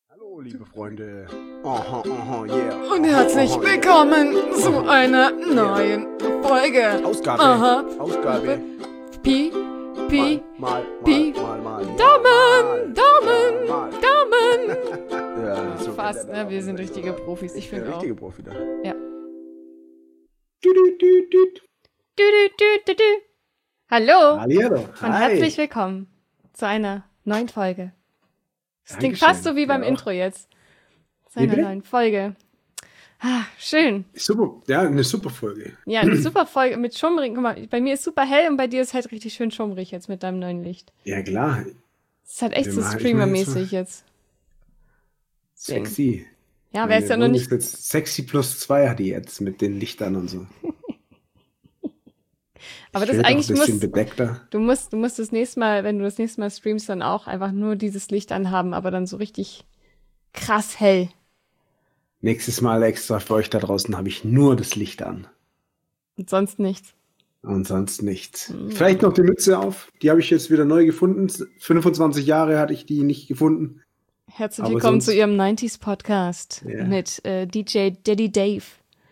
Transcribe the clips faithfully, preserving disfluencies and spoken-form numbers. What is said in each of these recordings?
Hallo, liebe Freunde. Aha, aha, yeah. Und herzlich aha, willkommen yeah. zu einer neuen Folge. Ausgabe. Aha. Ausgabe. Pi, Pi, Mal, mal, Pi. mal, mal, mal. Daumen, Ja, Daumen, mal. Daumen. Ja, so Fast, geht der ne? Wir Daumen. sind richtige Profis, ich Der finde auch. richtige Profi da. Ja. Du, du, du, du. Du, du, du, du, du. Hallo Hallihallo. und Hi. herzlich willkommen zu einer neuen Folge. Das klingt Dankeschön. fast so wie beim Ja, auch. Intro jetzt. Zu Wie einer bitte? neuen Folge. Ah, schön. Super, ja, eine super Folge. Ja, eine super Folge mit schummrig. Guck mal, bei mir ist super hell und bei dir ist halt richtig schön schummrig jetzt mit deinem neuen Licht. Ja, klar. Das ist halt echt Wir so machen- ich streamermäßig jetzt. Deswegen. Sexy. Ja, wer ist ja noch Wohnung nicht. ist jetzt Sexy plus zwei hat die jetzt mit den Lichtern und so. Aber Ich das werd auch eigentlich ein bisschen muss. bedeckter. Du musst, du musst das nächste Mal, wenn du das nächste Mal streamst, dann auch einfach nur dieses Licht anhaben, aber dann so richtig krass hell. Nächstes Mal extra für euch da draußen habe ich nur das Licht an. Und sonst nichts. Und sonst nichts. Mhm. Vielleicht noch die Mütze auf. Die habe ich jetzt wieder neu gefunden. fünfundzwanzig Jahre hatte ich die nicht gefunden. Herzlich Aber willkommen sonst- zu ihrem neunziger Podcast Ja. mit äh, D J Daddy Dave.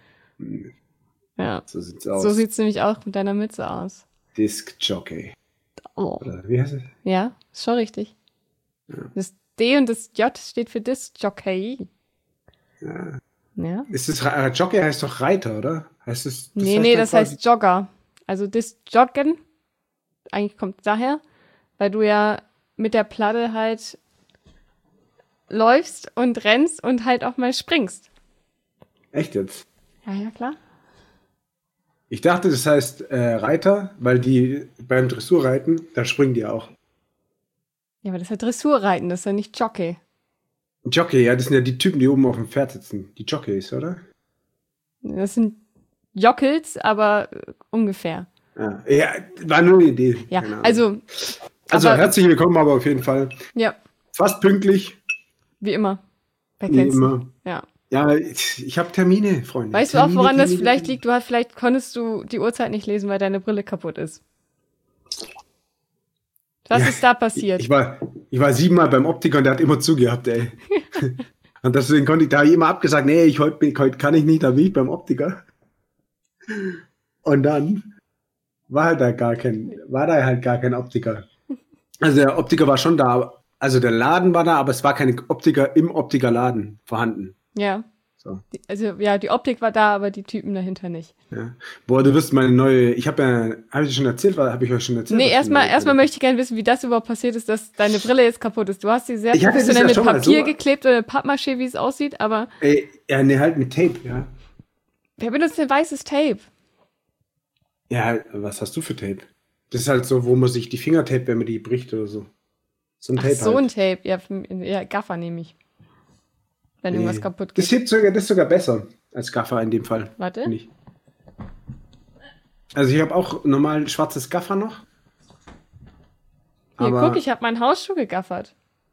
Ja, So sieht's aus. so sieht's nämlich auch mit deiner Mütze aus. Disc Jockey. Oh. Oder wie heißt es? Ja, ist schon richtig. Das D und das J steht für Disc Jockey. Ja. Ja. Ist es äh, Jockey heißt doch Reiter, oder? Heißt es? Nee, heißt nee, doch das quasi- heißt Jogger. Also das Joggen, eigentlich kommt daher, weil du ja mit der Platte halt läufst und rennst und halt auch mal springst. Echt jetzt? Ja, ja, klar. Ich dachte, das heißt äh, Reiter, weil die beim Dressurreiten, da springen die auch. Ja, aber das ist ja Dressurreiten, das ist ja nicht Jockey. Jockey, ja, das sind ja die Typen, die oben auf dem Pferd sitzen. Die Jockeys, oder? Das sind Jockels, aber äh, ungefähr. Ja, ja, war nur eine Idee. Ja, Keine Ahnung. also, Also aber- herzlich willkommen, aber auf jeden Fall ja, fast pünktlich, wie immer. Wer wie kennt's nicht? immer. Ja. Ja, ich, ich habe Termine, Freunde. Weißt du auch, Termine, woran das Termine, vielleicht Termine. liegt? Du hast, vielleicht konntest du die Uhrzeit nicht lesen, weil deine Brille kaputt ist. Was Ja, ist da passiert? Ich war, ich war siebenmal beim Optiker und der hat immer zugehabt, ey. Und deswegen konnte ich, da habe ich immer abgesagt, nee, ich, heute, bin- heute kann ich nicht, da bin ich beim Optiker. Und dann war halt da gar kein, war da halt gar kein Optiker. Also der Optiker war schon da, also der Laden war da, aber es war kein Optiker im Optikerladen vorhanden. Ja. So. Die- Also, ja, die Optik war da, aber die Typen dahinter nicht. Ja. Boah, du wirst meine neue, ich habe ja, habe ich dir schon erzählt, habe ich euch schon erzählt? Nee, was erstmal für eine- erstmal möchte ich gerne wissen, wie das überhaupt passiert ist, dass deine Brille jetzt kaputt ist. Du hast sie sehr Ich hatte das professionell ja mit schon mal Papier so- geklebt oder Pappmaché, wie es aussieht, aber Ey, ja, nee, halt mit Tape, ja. wer benutzt denn weißes Tape? Ja, was hast du für Tape? Das ist halt so, wo man sich die Finger tapet, wenn man die bricht oder so. So ein Ach, Tape so ein halt. Tape. Ja, für- ja, Gaffer nehme ich. Wenn irgendwas Nee. kaputt Das geht. hebt sogar, das ist sogar besser als Gaffer in dem Fall. Warte. finde ich. Also ich habe auch normal schwarzes Gaffer noch. Hier, aber guck, ich habe meinen Hausschuh gegaffert.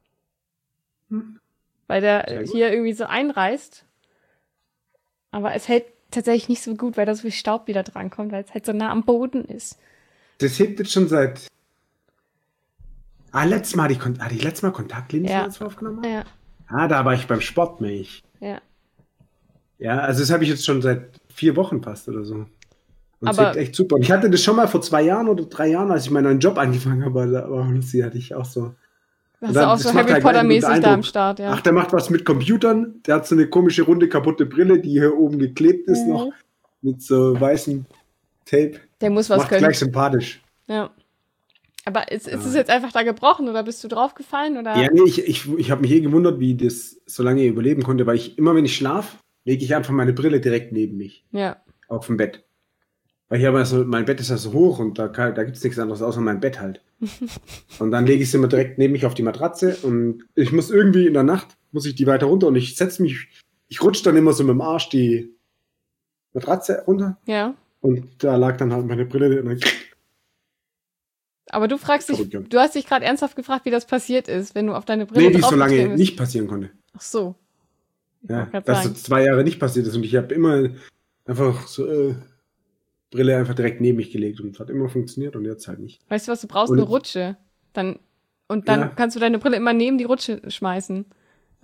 Weil der Sehr äh, gut. hier irgendwie so einreißt. Aber es hält tatsächlich nicht so gut, weil da so viel Staub wieder drankommt, weil es halt so nah am Boden ist. das hebt jetzt schon seit. Ah, letztes Mal hatte ich, Kon- hatte ich letztes Mal Kontaktlinsen, Ja. als wir aufgenommen haben? Ja, Ah, da war ich beim Sport, mich. ja. Ja, also das habe ich jetzt schon seit vier Wochen fast oder so. Und es Aber- hebt echt super. Und ich hatte das schon mal vor zwei Jahren oder drei Jahren, als ich meinen neuen Job angefangen habe, aber aber sie hatte ich auch so. Das Und ist dann- auch das so macht Harry halt gleich einen Potter-mäßig guten da am Eindruck. Start, ja. Ach, der macht was mit Computern. Der hat so eine komische, runde, kaputte Brille, die hier oben geklebt ist Mhm. noch. Mit so weißem Tape. Der muss was Macht können. gleich sympathisch. Ja. Aber ist, ist es jetzt einfach da gebrochen oder bist du draufgefallen? Oder? Ja, nee, ich, ich, ich habe mich eh gewundert, wie das so lange überleben konnte, weil ich immer, wenn ich schlafe, lege ich einfach meine Brille direkt neben mich. Ja. Auf dem Bett. Weil hier aber so, mein Bett ist ja so hoch und da, kann, da gibt es nichts anderes außer mein Bett halt. Und dann lege ich sie immer direkt neben mich auf die Matratze und ich muss irgendwie in der Nacht, muss ich die weiter runter und ich setze mich, ich rutsche dann immer so mit dem Arsch die Matratze runter Ja. und da lag dann halt meine Brille und dann, Aber du fragst dich, Verrückt, ja. du hast dich gerade ernsthaft gefragt, wie das passiert ist, wenn du auf deine Brille nee, die so lange draufgetreten bist. nicht passieren konnte. Ach so. Ich Ja, wollte grad dass so sagen. zwei Jahre nicht passiert ist und ich habe immer einfach so äh, Brille einfach direkt neben mich gelegt und es hat immer funktioniert und jetzt halt nicht. Weißt du, was du brauchst? Und- Eine Rutsche. Dann, und dann Ja. kannst du deine Brille immer neben die Rutsche schmeißen.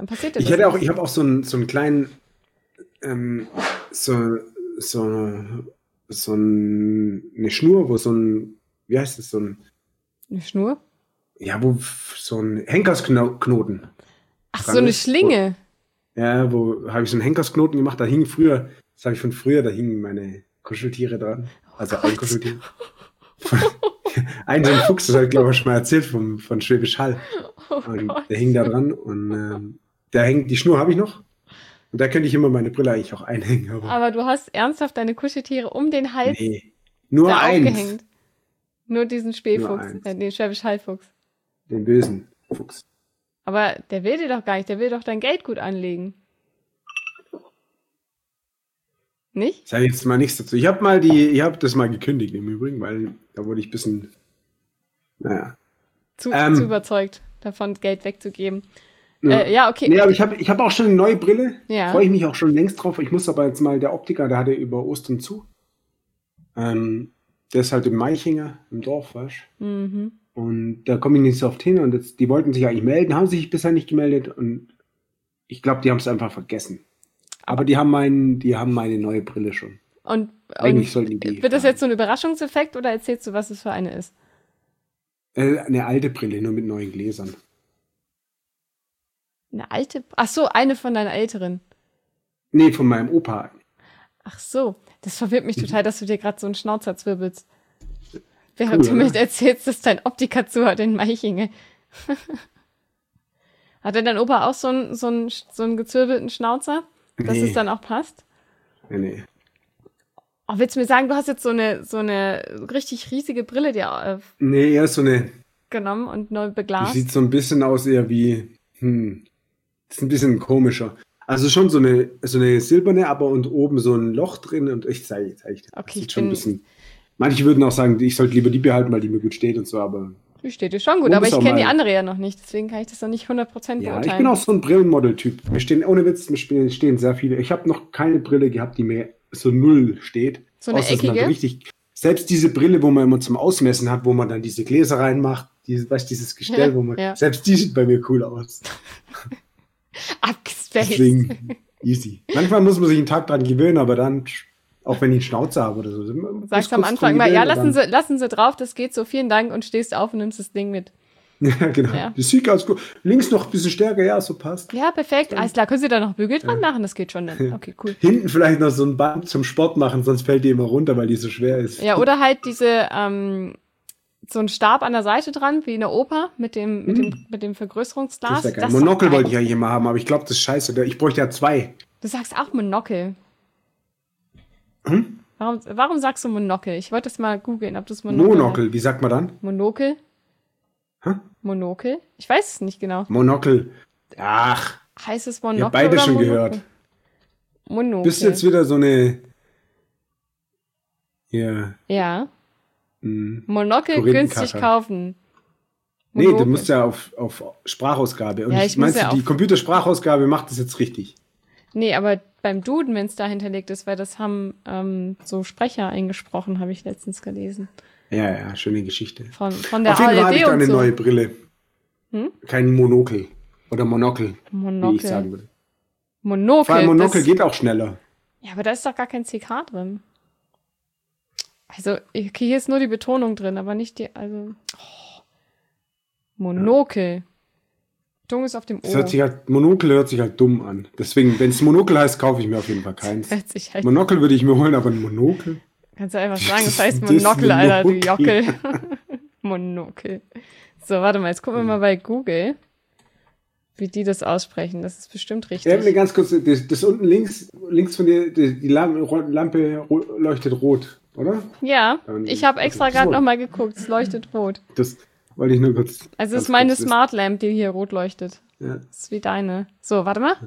Dann passiert dir Ich das hätte auch, nicht. ich habe auch so einen, so einen kleinen, ähm, so, so, so ein, eine Schnur, wo so ein, wie heißt das, so ein, Eine Schnur? ja, wo f- so ein Henkersknoten Ach, dran so eine ist. Schlinge. Wo, ja, wo habe ich so einen Henkersknoten gemacht, da hing früher, das habe ich von früher, da hingen meine Kuscheltiere dran. Also ein Gott. Kuscheltier. Ein so ein Fuchs, das habe ich glaube ich schon mal erzählt vom, von Schwäbisch Hall. Oh Und Gott. der hing da dran und ähm, der hängt, die Schnur habe ich noch. Und da könnte ich immer meine Brille eigentlich auch einhängen. Aber Aber du hast ernsthaft deine Kuscheltiere um den Hals nee, nur da eins. aufgehängt. Nur diesen Spähfuchs, eins. äh, den Schwäbisch Hallfuchs. Den bösen Fuchs. Aber der will dir doch gar nicht, der will doch dein Geld gut anlegen. Nicht? Sag jetzt mal nichts dazu. Ich habe mal die, ich habe das mal gekündigt im Übrigen, weil da wurde ich ein bisschen, naja. Zu, Ähm. zu überzeugt, davon Geld wegzugeben. Ja, Äh, ja okay. Nee, aber ich habe ich hab auch schon eine neue Brille. Ja. Freue ich mich auch schon längst drauf. Ich muss aber jetzt mal, der Optiker, der hatte über Ostern zu. Ähm, der ist halt im Meichinger, im Dorf, weißt du? Mhm. Und da komme ich nicht so oft hin und jetzt, die wollten sich eigentlich melden, haben sich bisher nicht gemeldet und ich glaube, die haben es einfach vergessen. Aber die haben meinen, die haben meine neue Brille schon. Und, Eigentlich und sollten die wird das fahren. jetzt so ein Überraschungseffekt oder erzählst du, was es für eine ist? Äh, eine alte Brille, nur mit neuen Gläsern. Eine alte? Ach so, eine von deiner älteren. Nee, von meinem Opa. Ach so, das verwirrt mich total, dass du dir gerade so einen Schnauzer zwirbelst. Während Cool, du mir oder? erzählst, dass dein Optiker zu hat in Maichinge. Hat denn dein Opa auch so einen, so einen, so einen gezwirbelten Schnauzer, dass Nee. es dann auch passt? Nee, nee. Oh, willst du mir sagen, du hast jetzt so eine, so eine richtig riesige Brille dir äh, Nee, eher so eine, genommen und neu die beglast? sieht so ein bisschen aus eher wie, hm, das ist ein bisschen komischer. Also schon so eine, so eine silberne, aber und oben so ein Loch drin und ich zeige, zeige ich dir. Okay, Das sieht ich schon ein bin- bisschen. Manche würden auch sagen, ich sollte lieber die behalten, weil die mir gut steht und so, aber Die steht dir schon gut, Man aber muss ich auch kenne die mal- andere ja noch nicht, deswegen kann ich das noch nicht hundert Prozent ja, beurteilen. ich bin auch so ein Brillenmodel-Typ. Mir stehen, ohne Witz, mir stehen stehen sehr viele. Ich habe noch keine Brille gehabt, die mir so null steht. So eine Außer, dass man eckige? richtig, selbst diese Brille, wo man immer zum Ausmessen hat, wo man dann diese Gläser reinmacht, diese, weißt, dieses Gestell, Ja, wo man, ja. selbst die sieht bei mir cool aus. Abgespaced. Deswegen easy. Manchmal muss man sich einen Tag dran gewöhnen, aber dann, auch wenn ich einen Schnauzer habe oder so. man muss Sagst am kurz Anfang dran mal, ja, gewöhnen, lassen aber Sie, lassen Sie drauf, das geht so, vielen Dank und stehst auf und nimmst das Ding mit. dann- Ja, genau. Ja. Das sieht ganz gut. Links noch ein bisschen stärker, ja, so passt. Ja, perfekt, alles klar, können Sie da noch Bügel dran machen? Das geht schon dann. Okay, cool. Hinten vielleicht noch so ein Band zum Sport machen, sonst fällt die immer runter, weil die so schwer ist. Ja, oder halt diese, ähm, so ein Stab an der Seite dran, wie in der Oper, mit dem, mit dem, mit dem Vergrößerungsglas. Das ist ja geil. ist doch Monokel geil. wollte ich ja hier mal haben, aber ich glaube, das ist scheiße. Ich bräuchte ja zwei. Du sagst auch Monokel. Hm? Warum, warum sagst du Monokel? Ich wollte das mal googeln, ob das Monokel Monokel, wie sagt man dann? heißt. Monokel? Hä? Monokel? Ich weiß es nicht genau. Monokel. Ach, Heißt es ich Monokel habe beide oder schon Monokel? gehört. Monokel. Bist du jetzt wieder so eine. Ja. Ja. Hm. Monokel Korinthenkacker. günstig kaufen. Nee, du Monokel. musst ja auf, auf Sprachausgabe. Und Ja, ich ich muss meinst ja du, die auf- Computersprachausgabe macht das jetzt richtig? Nee, aber beim Duden, wenn es da hinterlegt ist, weil das haben ähm, so Sprecher eingesprochen, habe ich letztens gelesen. Ja, ja, schöne Geschichte. Von, von der Auf jeden Fall habe ich A R da D eine und so. neue Brille. Hm? Kein Monokel. Oder Monokel, wie ich Monokel. sagen würde. Monokel. Vor allem Monokel das, geht auch schneller. ja, aber da ist doch gar kein C K drin. Also, okay, hier ist nur die Betonung drin, aber nicht die, also. Oh. Monokel. Betonung ist auf dem Das O. hört sich halt, Monokel hört sich halt dumm an. Deswegen, wenn es Monokel heißt, kaufe ich mir auf jeden Fall keins. Hört sich halt. Monokel würde ich mir holen, aber ein Monokel? Kannst du einfach sagen, das Das heißt ist Monokel, Alter, du Monokel. Jockel. Monokel. So, warte mal, jetzt gucken wir mal bei Google, wie die das aussprechen. Das ist bestimmt Ja, mir richtig. ganz kurz, das, das unten links, links von dir, die, die Lampe, Lampe ro- leuchtet rot, oder? Ja, Dann- ich habe extra okay, gerade so. nochmal geguckt. Es leuchtet rot. Das wollte ich nur kurz. Also es ganz ist meine kurz wissen. Smart Lamp, die hier rot leuchtet. Ja. Das ist wie deine. So, warte mal.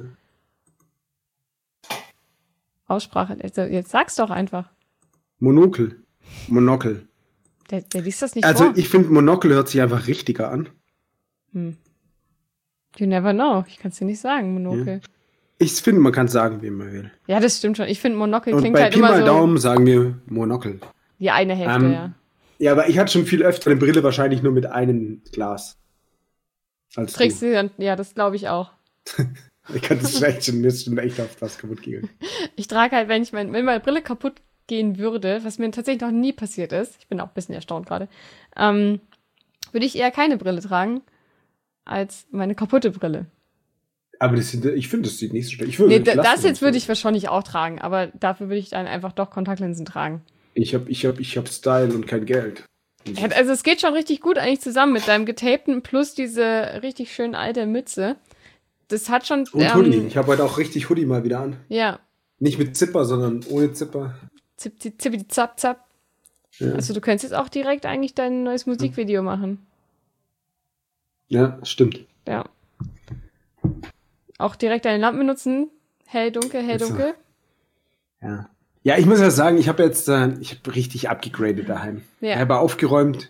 Aussprache. Jetzt, jetzt sag's doch einfach. Monokel. Monokel. Der, der liest das nicht Also vor. ich finde, Monokel hört sich einfach richtiger an. Hm. You never know. Ich kann es dir nicht sagen, Monokel. Ich finde, man kann sagen, wie man will. Ja, das stimmt schon. Ich finde, Monokel Und klingt bei halt Pi immer mal so Daumen sagen wir Monokel. die eine Hälfte, Ähm, ja. Ja, aber ich hatte schon viel öfter eine Brille wahrscheinlich nur mit einem Glas. Als Trägst du. du dann, ja, das glaube ich auch. Ich kann das echt schon, mir ist schon echt oft was kaputt gegangen. Ich trage halt, wenn ich mein, wenn meine Brille kaputt gehen würde, was mir tatsächlich noch nie passiert ist, ich bin auch ein bisschen erstaunt gerade, ähm, würde ich eher keine Brille tragen, als meine kaputte Brille. Aber das sieht, ich finde, das sieht nicht so schlecht. Ich würde Nee, nicht da- lassen, das jetzt würde ich sonst- wahrscheinlich auch tragen, aber dafür würde ich dann einfach doch Kontaktlinsen tragen. Ich habe ich hab, ich hab Style und kein Geld. Ja, also es geht schon richtig gut eigentlich zusammen mit deinem getapten plus diese richtig schön alte Mütze. Das hat schon... Und ähm, Hoodie. Ich habe heute auch richtig Hoodie mal wieder an. Ja, Nicht mit Zipper, sondern ohne Zipper. zip, zip, zip, zap, zap. Ja, Also du könntest jetzt auch direkt eigentlich dein neues Musikvideo machen. ja stimmt. Ja. Auch direkt deine Lampen benutzen. Hell, dunkel, hell, Ist so. dunkel. Ja. Ja, ich muss ja sagen, ich habe jetzt äh, ich habe richtig abgegradet daheim. Ja. Ich habe aufgeräumt.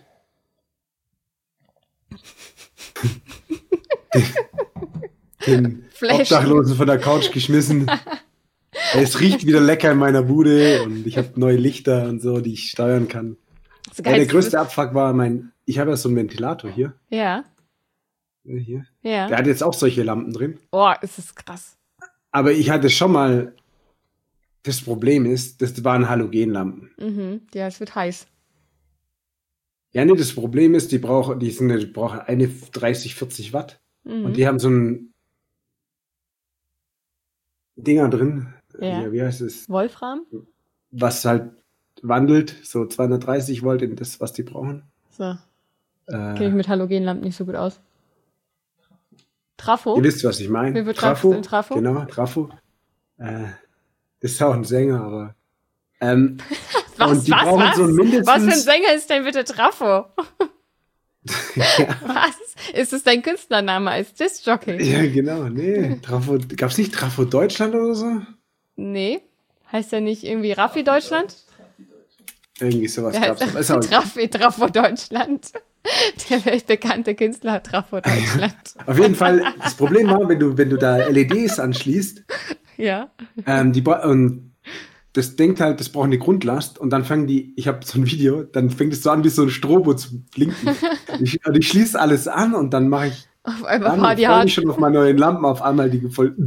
den den Flash. Obdachlosen von der Couch geschmissen. Es riecht wieder lecker in meiner Bude und ich habe neue Lichter und so, die ich steuern kann. So Ja, geil. der größte Abfuck war mein, ich habe ja so einen Ventilator hier. Ja, Ja, hier. ja. Der hat jetzt auch solche Lampen drin. Oh, ist das krass. Aber ich hatte schon mal, das Problem ist, das waren Halogenlampen. Mhm. Ja, es wird heiß. Ja, nee, das Problem ist, die brauchen, die sind, die brauchen eine dreißig, vierzig Watt. Mhm. Und die haben so ein Dinger drin. Ja. Ja, wie heißt es? Wolfram? Was halt wandelt, so zweihundertdreißig Volt in das, was die brauchen. So. Kenne ich Äh, mit Halogenlampen nicht so gut aus. Trafo? ihr wisst, was ich meine. Wie wird Trafo? Trafo? Genau, Trafo. Äh, das ist auch ein Sänger, aber. Ähm, Was, und die was, brauchen was? so mindestens. Was für ein Sänger ist denn bitte Trafo? ja, Was? Ist es dein Künstlername als Disc-Jockey? ja, genau, nee. Trafo, gab's nicht Trafo Deutschland oder so? Nee. Heißt der nicht irgendwie Raffi Deutschland? Irgendwie sowas Der gab's. heißt doch. Ist auch, Traffi, Trafo Deutschland. Der weltbekannte Künstler Trafo Deutschland. auf jeden Fall, das Problem war, wenn du, wenn du da L E Ds anschließt, Ja. ähm, die, bra- und das denkt halt, das braucht eine Grundlast und dann fangen die, ich habe so ein Video, dann fängt es so an wie so ein Strobo zu blinken. Ich, und ich schließe alles an und dann mache ich Auf einmal dann Party freue hart. mich schon auf meine neuen Lampen, auf einmal die voll.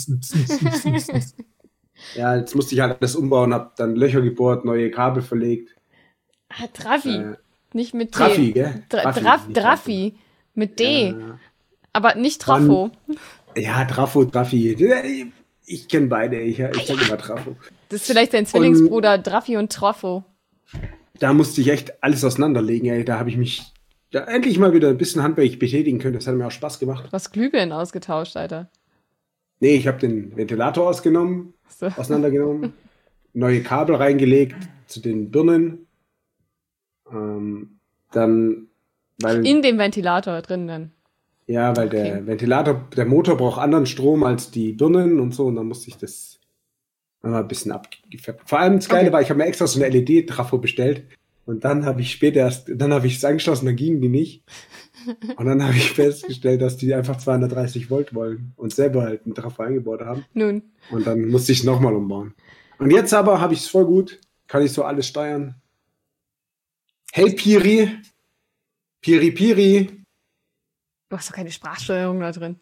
Ja, jetzt musste ich halt alles umbauen, habe dann Löcher gebohrt, neue Kabel verlegt. Ah, Traffi. Äh, Nicht mit T. Traffi, gell? Dra Traffi, Draf nicht Draffi. Mit D. Ja. Aber nicht Trafo. Ja, Trafo, Traffi. Ich kenne beide, ich, ich sage immer Trafo. Das ist vielleicht dein Zwillingsbruder Draffi und Trafo. Da musste ich echt alles auseinanderlegen, ey. Da habe ich mich da endlich mal wieder ein bisschen handwerklich betätigen können. Das hat mir auch Spaß gemacht. Du hast Glühbirnen ausgetauscht, Alter. Nee, ich habe den Ventilator ausgenommen, So. auseinandergenommen, neue Kabel reingelegt zu den Birnen. Ähm, dann, weil, In dem Ventilator drin dann. ja, weil okay. der Ventilator, der Motor braucht anderen Strom als die Birnen und so, und dann musste ich das mal ein bisschen abgefärbt. Vor allem das Geile Okay. war, ich habe mir extra so eine L E D-Trafo bestellt und dann habe ich später erst, dann habe ich es angeschlossen, dann gingen die nicht. Und dann habe ich festgestellt, dass die einfach zweihundertdreißig Volt wollen und selber halt einen Trafo eingebaut haben. Nun. Und dann musste ich es nochmal umbauen. Und jetzt aber habe ich es voll gut. Kann ich so alles steuern. Hey Piri. Piri Piri. Du hast doch keine Sprachsteuerung da drin.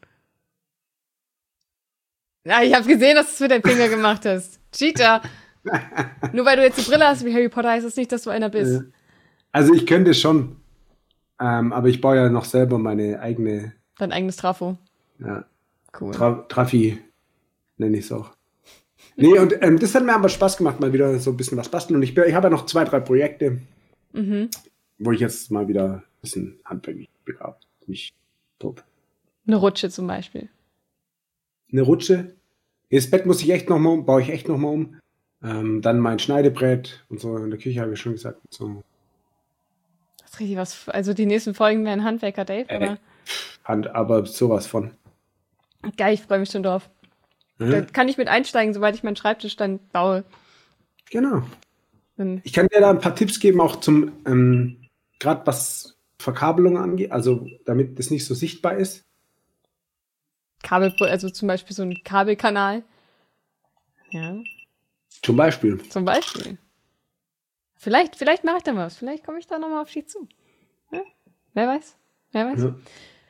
Ja, ich habe gesehen, dass du es mit deinem Finger gemacht hast. Cheater. Nur weil du jetzt die Brille hast wie Harry Potter, heißt es nicht, dass du einer bist. Also ich könnte schon. Ähm, aber ich baue ja noch selber meine eigene Dein eigenes Trafo. ja, Cool. Tra Trafi, nenne ich es auch. Nee, und ähm, das hat mir aber Spaß gemacht, mal wieder so ein bisschen was basteln. Und ich, bin- ich habe ja noch zwei, drei Projekte, Mhm. wo ich jetzt mal wieder ein bisschen handwerklich begabt. Nicht tot. Eine Rutsche zum Beispiel. Eine Rutsche. Das Bett muss ich echt noch mal um, baue ich echt noch mal um. Ähm, dann mein Schneidebrett und so in der Küche habe ich schon gesagt. So Das ist richtig was. Also die nächsten Folgen werden Handwerker Dave, Äh. aber Hand, aber sowas von. geil, ich freue mich schon drauf. Da Mhm. kann ich mit einsteigen, sobald ich meinen Schreibtisch dann baue. Genau. Dann Ich kann dir da ein paar Tipps geben, auch zum, ähm, gerade was Verkabelung angeht, also damit das nicht so sichtbar ist. Kabel, also zum Beispiel so ein Kabelkanal. Ja, Zum Beispiel. zum Beispiel. Vielleicht, vielleicht mache ich da mal was. Vielleicht komme ich da nochmal auf dich zu. Ja? Wer weiß? Wer weiß? Ja.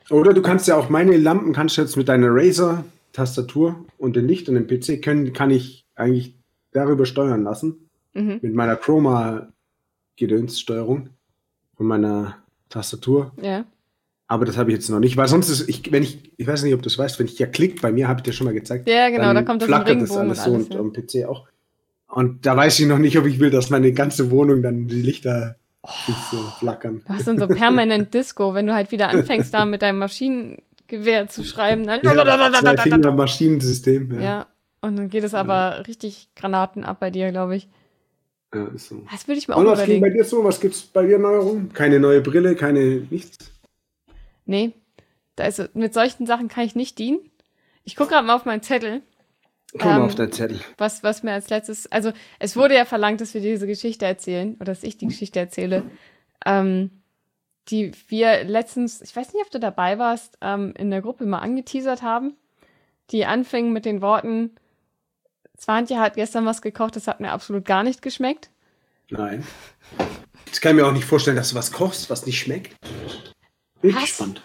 Oder du kannst ja auch meine Lampen, kannst du jetzt mit deiner Razer-Tastatur und dem Licht und dem P C, können, kann ich eigentlich darüber steuern lassen. Mhm. Mit meiner Chroma-Gedöns-Steuerung von meiner Tastatur. Ja. Aber das habe ich jetzt noch nicht, weil sonst ist, ich, wenn ich, ich weiß nicht, ob du es weißt, wenn ich ja klick, bei mir habe ich dir schon mal gezeigt. Ja, genau, dann da kommt das flackert im das Regenbogen alles und so alles, und ja. am P C auch. Und da weiß ich noch nicht, ob ich will, dass meine ganze Wohnung dann die Lichter sich so flackern. Du hast dann so permanent Disco, wenn du halt wieder anfängst, da mit deinem Maschinengewehr zu schreiben. Dann Ja, zwei Finger Maschinensystem. Ja. ja, und dann geht es aber richtig Granaten ab bei dir, glaube ich. Ja, ist so. Das würde ich mir auch Und was ging überlegen. bei dir so? Was gibt's bei dir Neuerungen? Keine neue Brille, keine nichts? Nee, da ist, mit solchen Sachen kann ich nicht dienen. Ich gucke gerade mal auf meinen Zettel. Komm mal Ähm, auf deinen Zettel. Was, was mir als letztes, also es wurde ja verlangt, dass wir diese Geschichte erzählen, oder dass ich die Geschichte erzähle, ähm, die wir letztens, ich weiß nicht, ob du dabei warst, ähm, in der Gruppe mal angeteasert haben, die anfingen mit den Worten, Swantje hat gestern was gekocht, das hat mir absolut gar nicht geschmeckt. Nein. Ich kann mir auch nicht vorstellen, dass du was kochst, was nicht schmeckt. Bin Was? gespannt.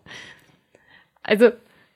Also,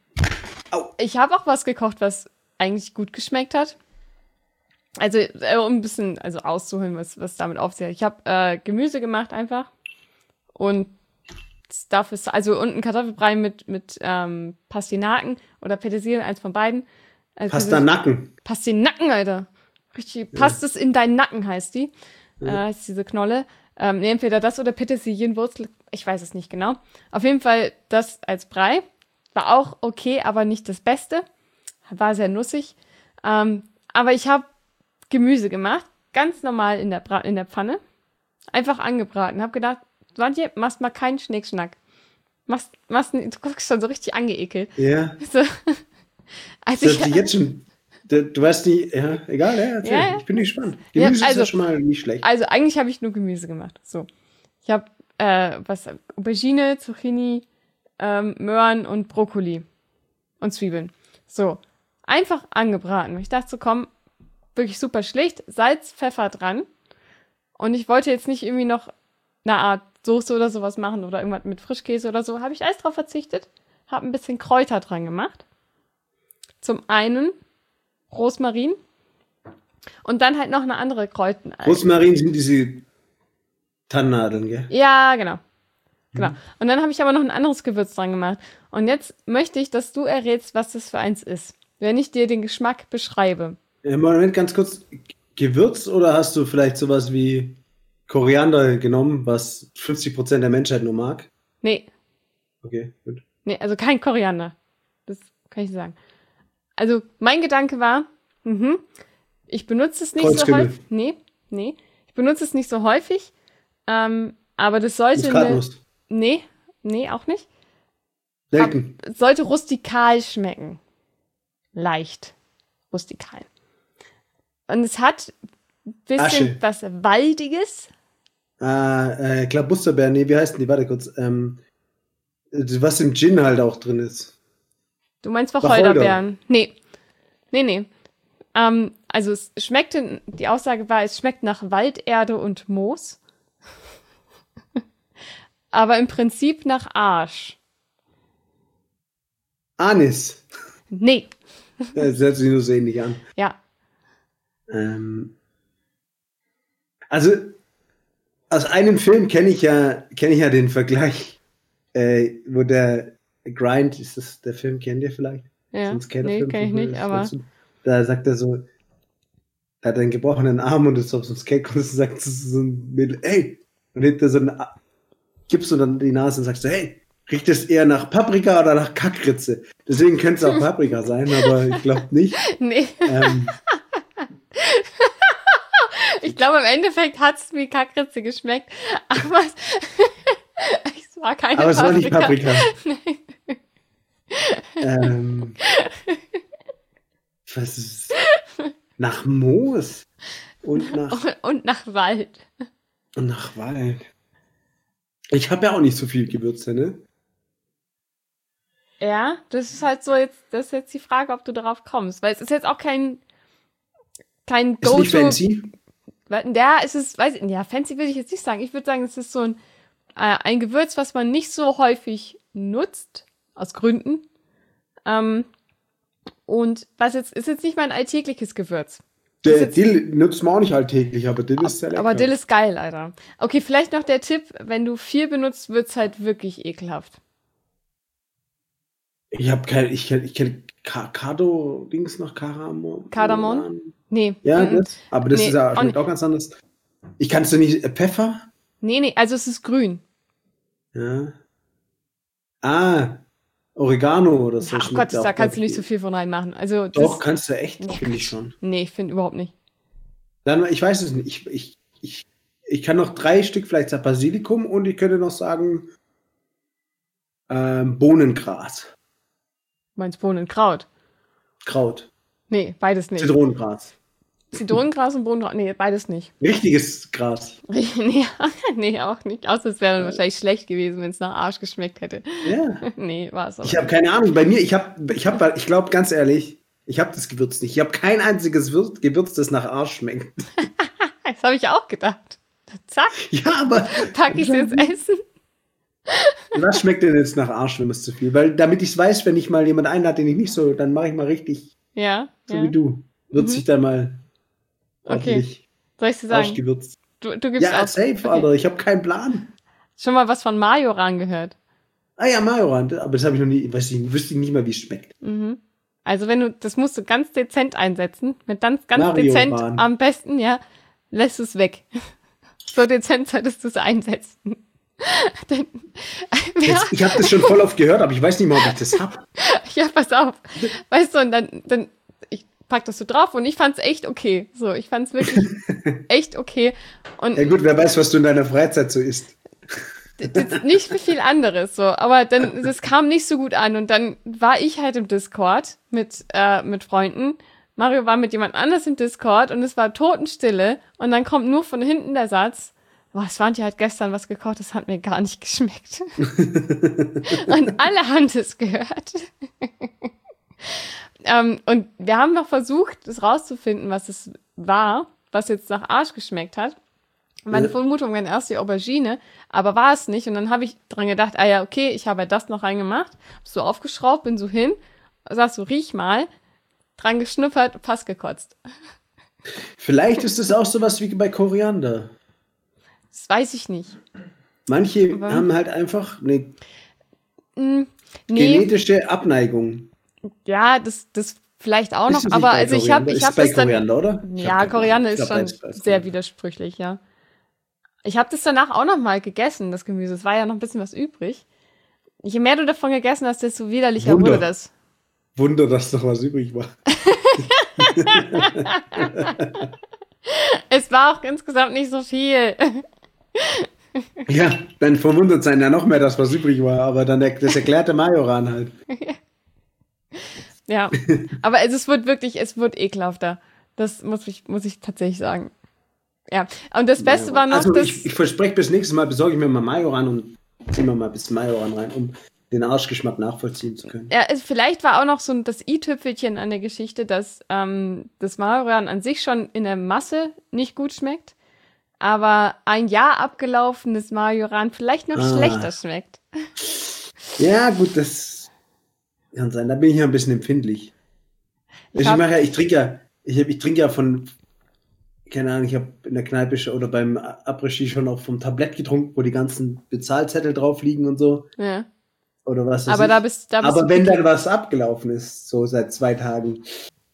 Au. ich habe auch was gekocht, was eigentlich gut geschmeckt hat. Also, äh, um ein bisschen also auszuholen, was, was damit auf sich hat. Ich habe äh, Gemüse gemacht einfach. Und dafür ist, also und einen Kartoffelbrei mit, mit ähm, Pastinaken oder Petersilien, eins von beiden. Also Pastinaken. Pastinaken, Alter. Richtig, Ja. passt es in deinen Nacken, heißt die. Ja. Äh, ist diese Knolle. Ähm, nee, entweder das oder Petersilienwurzel. Ich weiß es nicht genau. Auf jeden Fall das als Brei. War auch okay, aber nicht das Beste. War sehr nussig. Ähm, aber ich habe Gemüse gemacht. Ganz normal in der, Bra- in der Pfanne. Einfach angebraten. Hab gedacht, Swantje, machst mal keinen Schnickschnack. Machst, machst, du guckst schon so richtig angeekelt. Ja. So. Also Das ich, hört sich jetzt schon. Du, du weißt nicht, ja, egal, ja, erzähl. Ja, ja. Ich bin gespannt. Ja, Gemüse ist also- ja schon mal nicht schlecht. also eigentlich habe ich nur Gemüse gemacht. So. Ich habe äh, was Aubergine, Zucchini, ähm, Möhren und Brokkoli und Zwiebeln. So. Einfach angebraten. Ich dachte so, komm, wirklich super schlicht. Salz, Pfeffer dran. Und ich wollte jetzt nicht irgendwie noch eine Art Soße oder sowas machen oder irgendwas mit Frischkäse oder so. Habe ich alles drauf verzichtet. Habe ein bisschen Kräuter dran gemacht. Zum einen Rosmarin und dann halt noch eine andere Kräuter. Rosmarin sind diese Tannennadeln, gell? Ja, genau. Genau. Und dann habe ich aber noch ein anderes Gewürz dran gemacht. Und jetzt möchte ich, dass du errätst, was das für eins ist. Wenn ich dir den Geschmack beschreibe. Äh, Moment, ganz kurz. Gewürz oder hast du vielleicht sowas wie Koriander genommen, was fünfzig Prozent der Menschheit nur mag? Nee, Okay, gut. nee, also kein Koriander. Das kann ich sagen. Also mein Gedanke war, mhm, ich benutze es nicht so Kreuzkümmel. häufig. Nee, nee. Ich benutze es nicht so häufig. Ähm, aber das sollte eine, Muskatnuss. Nee, nee, auch nicht. Nelken. Es sollte rustikal schmecken. Leicht. Rustikal. Und es hat ein bisschen Asche. was Waldiges. Ah, äh, Klabusterbeeren, nee, wie heißen die? Warte kurz. Ähm, was im Gin halt auch drin ist. Du meinst Wacholder. Wacholderbeeren? Nee. Nee, nee. Ähm, also es schmeckte, die Aussage war, es schmeckt nach Walderde und Moos. Aber im Prinzip nach Arsch. Anis. Nee. Das hört sich nur so ähnlich an. Ja. Ähm, also, aus einem Film kenne ich ja, kenne ich ja den Vergleich, äh, wo der Grind, ist das der Film, kennt ihr vielleicht? Ja. Sonst Nee, kenn ich nicht, aber. Da sagt er so, er hat einen gebrochenen Arm und ist auf so ein Skate und sagt so ein Mädel, hey, und hebt er so einen, A- gibst du dann die Nase und sagst so, hey, riecht es eher nach Paprika oder nach Kackritze? Deswegen könnte es auch Paprika sein, aber ich glaube nicht. Nee. Ähm, Ich glaube, im Endeffekt hat es wie Kackritze geschmeckt. Aber es, es war keine aber es war nicht Paprika. Paprika. ähm, was ist nach Moos und nach, Und, und nach Wald. und nach Wald. Ich habe ja auch nicht so viel Gewürze, ne? Ja, das ist halt so jetzt, das ist jetzt die Frage, ob du darauf kommst. Weil es ist jetzt auch kein, kein Ist nicht Go-To. fancy. Ja, es ist, weiß ich, ja, fancy würde ich jetzt nicht sagen. Ich würde sagen, es ist so ein, äh, ein Gewürz, was man nicht so häufig nutzt, aus Gründen. Ähm, und was jetzt, ist jetzt nicht mein alltägliches Gewürz. Der jetzt, Dill nutzt man auch nicht alltäglich, aber Dill ist sehr lecker. Aber Dill ist geil, Alter. Okay, vielleicht noch der Tipp, wenn du viel benutzt, wird's halt wirklich ekelhaft. Ich habe kein, ich kenne ich kenn Kado-Dings noch, Karamon. Kardamom? Nee. Ja, mm, das, aber das nee, ist ja, auch schmeckt auch ganz anders. Ich kannst du nicht, äh, Pfeffer? Nee, nee, also es ist grün. Ja. Ah, Oregano oder so. Ach Gott, da kannst du nicht so viel von reinmachen. Also das, Doch, kannst du echt, nee, finde ich schon. Nee, ich finde überhaupt nicht. Dann, ich weiß es nicht. Ich, ich, ich, ich kann noch drei Stück vielleicht sagen Basilikum und ich könnte noch sagen ähm, Bohnengras. Meinst Bohnenkraut? Kraut. Nee, beides nicht. Zitronengras. Zitronengras und Bohnengras? Nee, beides nicht. Richtiges Gras. nee, nee, auch nicht. Außer es wäre wahrscheinlich schlecht gewesen, wenn es nach Arsch geschmeckt hätte. Ja. nee, war es aber. Ich habe keine Ahnung. Bei mir, ich habe, ich habe, ich glaube ganz ehrlich, ich habe das Gewürz nicht. Ich habe kein einziges Gewürz, das nach Arsch schmeckt. Das habe ich auch gedacht. Zack. Ja, aber pack ich es ins Essen. Was schmeckt denn jetzt nach Arsch, wenn es zu viel? Weil damit ich es weiß, wenn ich mal jemanden einlade, den ich nicht so, dann mache ich mal richtig. Ja. So ja. wie du. Würzt Mhm. sich dann mal ordentlich. Okay. Soll ich dir sagen? Arschgewürzt. Du, du gibst ja, auf. safe, okay. Alter. Ich habe keinen Plan. Schon mal was von Majoran gehört? Ah ja, Majoran. Aber das habe ich noch nie, weiß ich, wüsste ich nicht mal, wie es schmeckt. Mhm. Also wenn du, das musst du ganz dezent einsetzen. Mit ganz, ganz Majoran. dezent am besten, ja, lässt es weg. So dezent solltest du es einsetzen. Denn, ja. Jetzt, ich habe das schon voll oft gehört, aber ich weiß nicht mal, ob ich das hab. Ja, pass auf. Weißt du, und dann, dann ich pack das so drauf und ich fand's echt okay. So, ich fand's wirklich echt okay. Und ja gut, wer weiß, was du in deiner Freizeit so isst. Nicht für viel anderes, so. Aber dann, das kam nicht so gut an. Und dann war ich halt im Discord mit, äh, mit Freunden. Mario war mit jemand anders im Discord und es war Totenstille. Und dann kommt nur von hinten der Satz, boah, Swantje hat gestern was gekocht, das hat mir gar nicht geschmeckt. Und alle haben das gehört. ähm, und wir haben noch versucht, das rauszufinden, was es war, was jetzt nach Arsch geschmeckt hat. Meine Vermutung wäre erst die Aubergine, aber war es nicht. Und dann habe ich dran gedacht, ah ja, okay, ich habe ja das noch reingemacht, hab so aufgeschraubt, bin so hin, sagst so, riech mal, dran geschnuppert, fast gekotzt. Vielleicht ist es auch sowas wie bei Koriander. Das weiß ich nicht. Manche aber haben halt einfach eine mm, nee. genetische Abneigung. Ja, das, das vielleicht auch noch, aber also ich habe ich habe das dann, Koriander, oder? Ja, Koriander ist schon sehr widersprüchlich, ja. Ich habe das danach auch noch mal gegessen, das Gemüse. Es war ja noch ein bisschen was übrig. Je mehr du davon gegessen hast, desto widerlicher Wunder. wurde das. Wunder, dass noch was übrig war. Es war auch insgesamt nicht so viel. Ja, dann verwundert sein ja noch mehr, dass was übrig war. Aber dann der, das erklärte Majoran halt. Ja, aber es, es wird wirklich, es wird ekelhafter. Das muss ich, muss ich tatsächlich sagen. Ja, und das Beste Majoran. war noch, also dass... Ich, ich verspreche, bis nächstes Mal besorge ich mir mal Majoran und ziehe mir mal ein bisschen Majoran rein, um den Arschgeschmack nachvollziehen zu können. Ja, es, vielleicht war auch noch so das i-Tüpfelchen an der Geschichte, dass ähm, das Majoran an sich schon in der Masse nicht gut schmeckt, aber ein Jahr abgelaufenes Majoran vielleicht noch ah. schlechter schmeckt. Ja, gut, das kann sein. Da bin ich ja ein bisschen empfindlich. Ich, ich, ja, ich trinke ja, ich, ich trinke ja von, keine Ahnung, ich habe in der Kneipe oder beim Après-Ski schon auch vom Tablett getrunken, wo die ganzen Bezahlzettel drauf liegen und so. Ja. Oder was aber da bist, da bist aber wenn dann was abgelaufen ist, so seit zwei Tagen,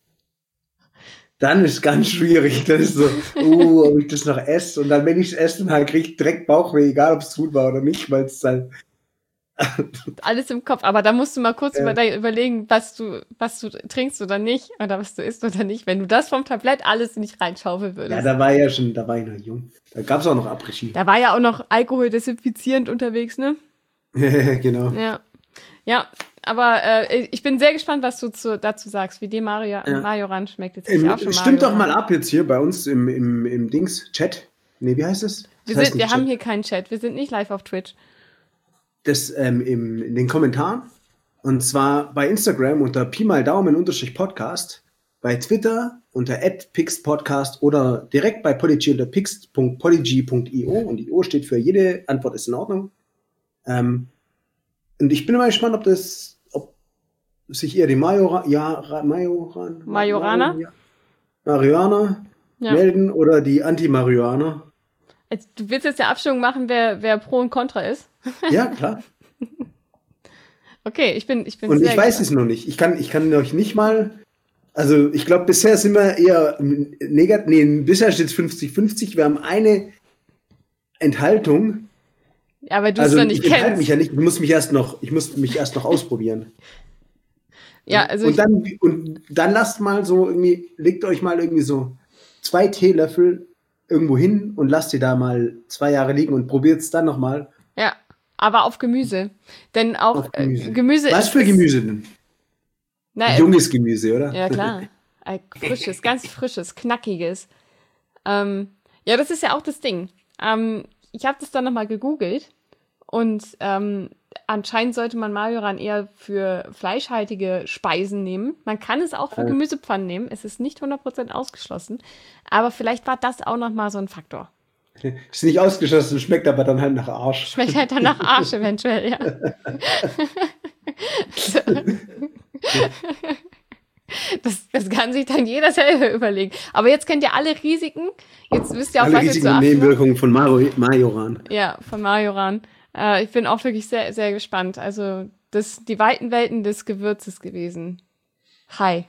dann ist ganz schwierig. Das ist so, uh, ob ich das noch esse. Und dann, wenn ich es esse, dann kriege ich direkt Bauchweh, egal ob es gut war oder nicht, weil es dann alles im Kopf. Aber da musst du mal kurz ja. über, überlegen, was du, was du trinkst oder nicht, oder was du isst oder nicht. Wenn du das vom Tablett alles nicht reinschaufeln würdest. Ja, da war ja schon, da war ich noch jung. Da gab es auch noch Après-Ski. Da war ja auch noch Alkohol desinfizierend unterwegs, ne? Genau. Ja, ja, aber äh, ich bin sehr gespannt, was du zu, dazu sagst, wie dir Mario, ja. Majoran schmeckt. Jetzt ähm, auch schon stimmt Majoran. doch mal ab jetzt hier bei uns im, im, im Dings, Chat. Nee, wie heißt es? Wir, das sind, wir haben hier keinen Chat, wir sind nicht live auf Twitch. Das ähm, im, in den Kommentaren. Und zwar bei Instagram unter Pi mal Daumen unterstrich Podcast, bei Twitter unter at pixpodcast oder direkt bei Podigy unter pix punkt podigy punkt io und I O steht für jede Antwort ist in Ordnung. Ähm, und ich bin mal gespannt, ob das, ob sich eher die Majora, ja, Majoran, Majoraner? Ja, Marihuaner Ja. melden oder die Anti-Marihuaner. Jetzt, du willst jetzt ja Abstimmung machen, wer, wer pro und contra ist? Ja, klar. Okay, ich bin, ich bin Und sehr ich weiß gespannt. es noch nicht. Ich kann, ich kann euch nicht mal, also ich glaube, bisher sind wir eher negativ, nee, bisher steht es fünfzig fünfzig. Wir haben eine Enthaltung. Ja, weil du Also es noch nicht ich enthalte kennst. mich ja nicht, ich muss mich erst noch, ich muss mich erst noch ausprobieren. Ja, also und ich, dann, und dann lasst mal so irgendwie, legt euch mal irgendwie so zwei Teelöffel irgendwo hin und lasst die da mal zwei Jahre liegen und probiert es dann nochmal ja, aber auf Gemüse. Denn auch auf Gemüse. Äh, Gemüse Was ist, für ist, Gemüse denn? Na, äh, Junges Gemüse, oder? Ja, klar. Äh, Frisches, ganz frisches, knackiges. Ähm, ja, das ist ja auch das Ding. Ähm, ich habe das dann nochmal gegoogelt und ähm, anscheinend sollte man Majoran eher für fleischhaltige Speisen nehmen. Man kann es auch für Ja. Gemüsepfannen nehmen. Es ist nicht hundert Prozent ausgeschlossen. Aber vielleicht war das auch nochmal so ein Faktor. Ist nicht ausgeschlossen, schmeckt aber dann halt nach Arsch. Schmeckt halt dann nach Arsch eventuell, ja. Das, das kann sich dann jeder selber überlegen. Aber jetzt kennt ihr alle Risiken. Jetzt wisst ihr auch, Alle was ihr Risiken zu und achten habt. Nebenwirkungen von Maro- Majoran. Ja, von Majoran. Äh, ich bin auch wirklich sehr, sehr gespannt. Also, das, die weiten Welten des Gewürzes gewesen. Hi.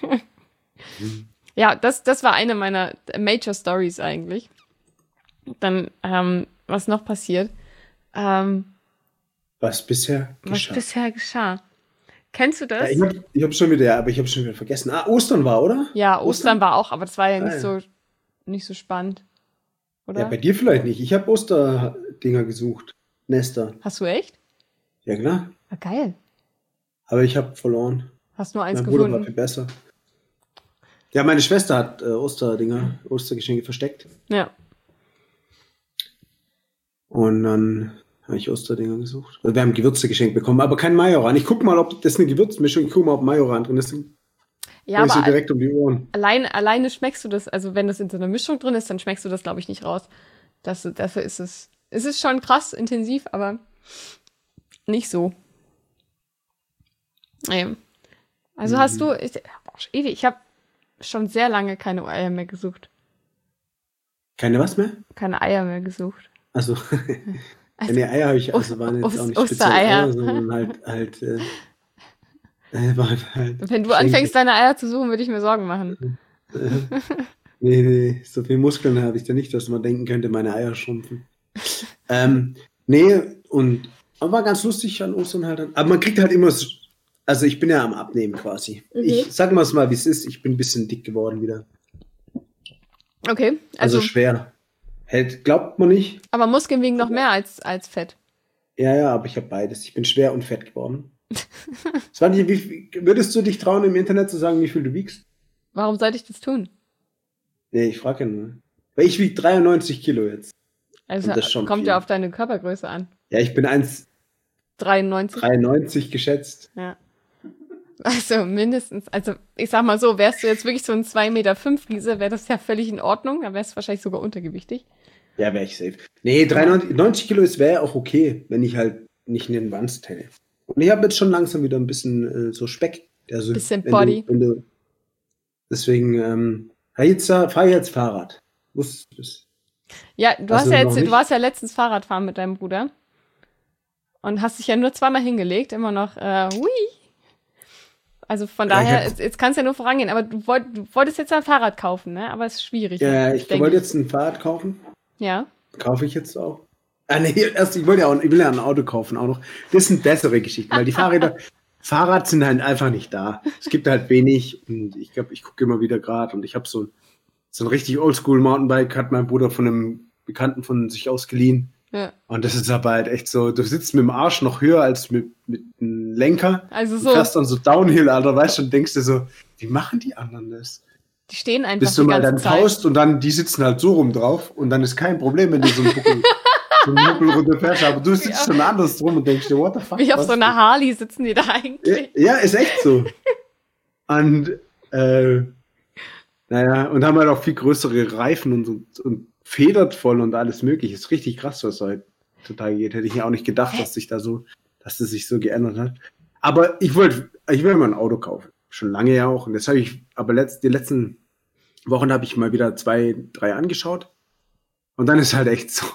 Ja, das, das war eine meiner Major Stories eigentlich. Dann, ähm, was noch passiert? Ähm, Was bisher was geschah. bisher geschah. Kennst du Ja, das? ich habe ich hab schon wieder, aber ich habe schon wieder vergessen. Ah, Ostern war, oder? Ja, Ostern war auch, aber das war ja Ah, nicht ja. so, nicht so spannend. Oder? Ja, bei dir vielleicht nicht. Ich habe Osterdinger gesucht. Nester. Hast du echt? Ja, klar. Ah, geil. Aber ich habe verloren. Hast nur eins Mein Bruder war gefunden. viel besser. Ja, meine Schwester hat äh, Osterdinger, Ostergeschenke versteckt. Ja. Und dann habe ich Osterdinger gesucht. Also wir haben Gewürze geschenkt bekommen, aber kein Majoran. Ich guck mal, ob das eine Gewürzmischung, ich guck mal, ob Majoran drin ist. Ja, Ich so aber direkt um die Ohren. allein, alleine schmeckst du das, also wenn das in so einer Mischung drin ist, dann schmeckst du das, glaube ich, nicht raus. Das, dafür ist es, es ist schon krass intensiv, aber nicht so. Ähm, Also Mhm. hast du, ich, boah, ewig, ich habe schon sehr lange keine Eier mehr gesucht. Keine was mehr? Keine Eier mehr gesucht. Also, Also, keine Eier habe ich, also Ost- waren jetzt auch nicht Ost- speziell Ostereier. Eier, sondern halt, halt, äh, äh, waren halt Wenn du Geschenke. anfängst, deine Eier zu suchen, würde ich mir Sorgen machen. Nee, nee, so viel Muskeln habe ich da nicht, dass man denken könnte, meine Eier schrumpfen. ähm, nee, und aber war ganz lustig an Ostern halt. Dann. Aber man kriegt halt immer, so- also ich bin ja am Abnehmen quasi. Mhm. Ich sag mal es mal, wie es ist, ich bin ein bisschen dick geworden wieder. Okay, Also, also, schwer. Hält, glaubt man nicht. aber Muskeln wiegen noch mehr als, als Fett. Ja, ja, aber ich habe beides. Ich bin schwer und fett geworden. Svante, wie, wie, würdest du dich trauen, im Internet zu sagen, wie viel du wiegst? Warum sollte ich das tun? Nee, ich frage ja nur. Weil ich wiege dreiundneunzig Kilo jetzt. Also Und das ist schon kommt viel. ja auf deine Körpergröße an. Ja, ich bin eins dreiundneunzig. Komma dreiundneunzig geschätzt. Ja. Also mindestens, also ich sag mal so, wärst du jetzt wirklich so ein zwei Meter fünf Riese, wäre das ja völlig in Ordnung. Dann wärst du wahrscheinlich sogar untergewichtig. Ja, wäre ich safe. Nee, dreiundneunzig, neunzig Kilo ist wäre auch okay, wenn ich halt nicht in den Wanst hätte. Und ich habe jetzt schon langsam wieder ein bisschen äh, so Speck. Also, Bisschen wenn Body. Du, wenn du, deswegen, ähm, fahr jetzt, fahr jetzt Fahrrad. Wusstest du das? Ja, du Also hast ja noch jetzt, nicht? du warst ja letztens Fahrradfahren mit deinem Bruder. Und hast dich ja nur zweimal hingelegt, immer noch, äh, hui. Also von Ja, ich daher, hab- jetzt, jetzt kannst du ja nur vorangehen. Aber du, wollt, du wolltest jetzt ein Fahrrad kaufen, ne? Aber es ist schwierig. Ja, ich denke wollte jetzt ein Fahrrad kaufen. Ja. Kaufe ich jetzt auch. Ah, nee, erst, ich wollte ja auch, ich will ja ein Auto kaufen auch noch. Das sind bessere Geschichten, weil die Fahrräder, Fahrrad sind halt einfach nicht da. Es gibt halt wenig und ich glaube, ich gucke immer wieder gerade und ich habe so, so ein richtig oldschool Mountainbike, hat mein Bruder von einem Bekannten von sich ausgeliehen. Ja. Und das ist aber halt echt so, du sitzt mit dem Arsch noch höher als mit, mit einem Lenker. Also Du so, fährst dann so Downhill, Alter, weißt du, und denkst dir so, wie machen die anderen das? die stehen einfach Bis du die mal ganze dann Zeit. taust und dann, die sitzen halt so rum drauf und dann ist kein Problem, wenn du so einen Buckel, so einen Buckel runterfährst, aber du sitzt Ja. schon anders drum und denkst dir, what the fuck? Wie auf was so einer Harley sitzen die da eigentlich. Ja, ist echt so. Und, äh, naja, und haben halt auch viel größere Reifen und, so, und federt voll und alles mögliche. Ist richtig krass, was da halt total geht. Hätte ich ja auch nicht gedacht, dass sich da so dass das sich so geändert hat. Aber ich wollte, ich will mal ein Auto kaufen. Schon lange ja auch. Und das habe ich, aber letzt, die letzten Wochen habe ich mal wieder zwei, drei angeschaut. Und dann ist halt echt so.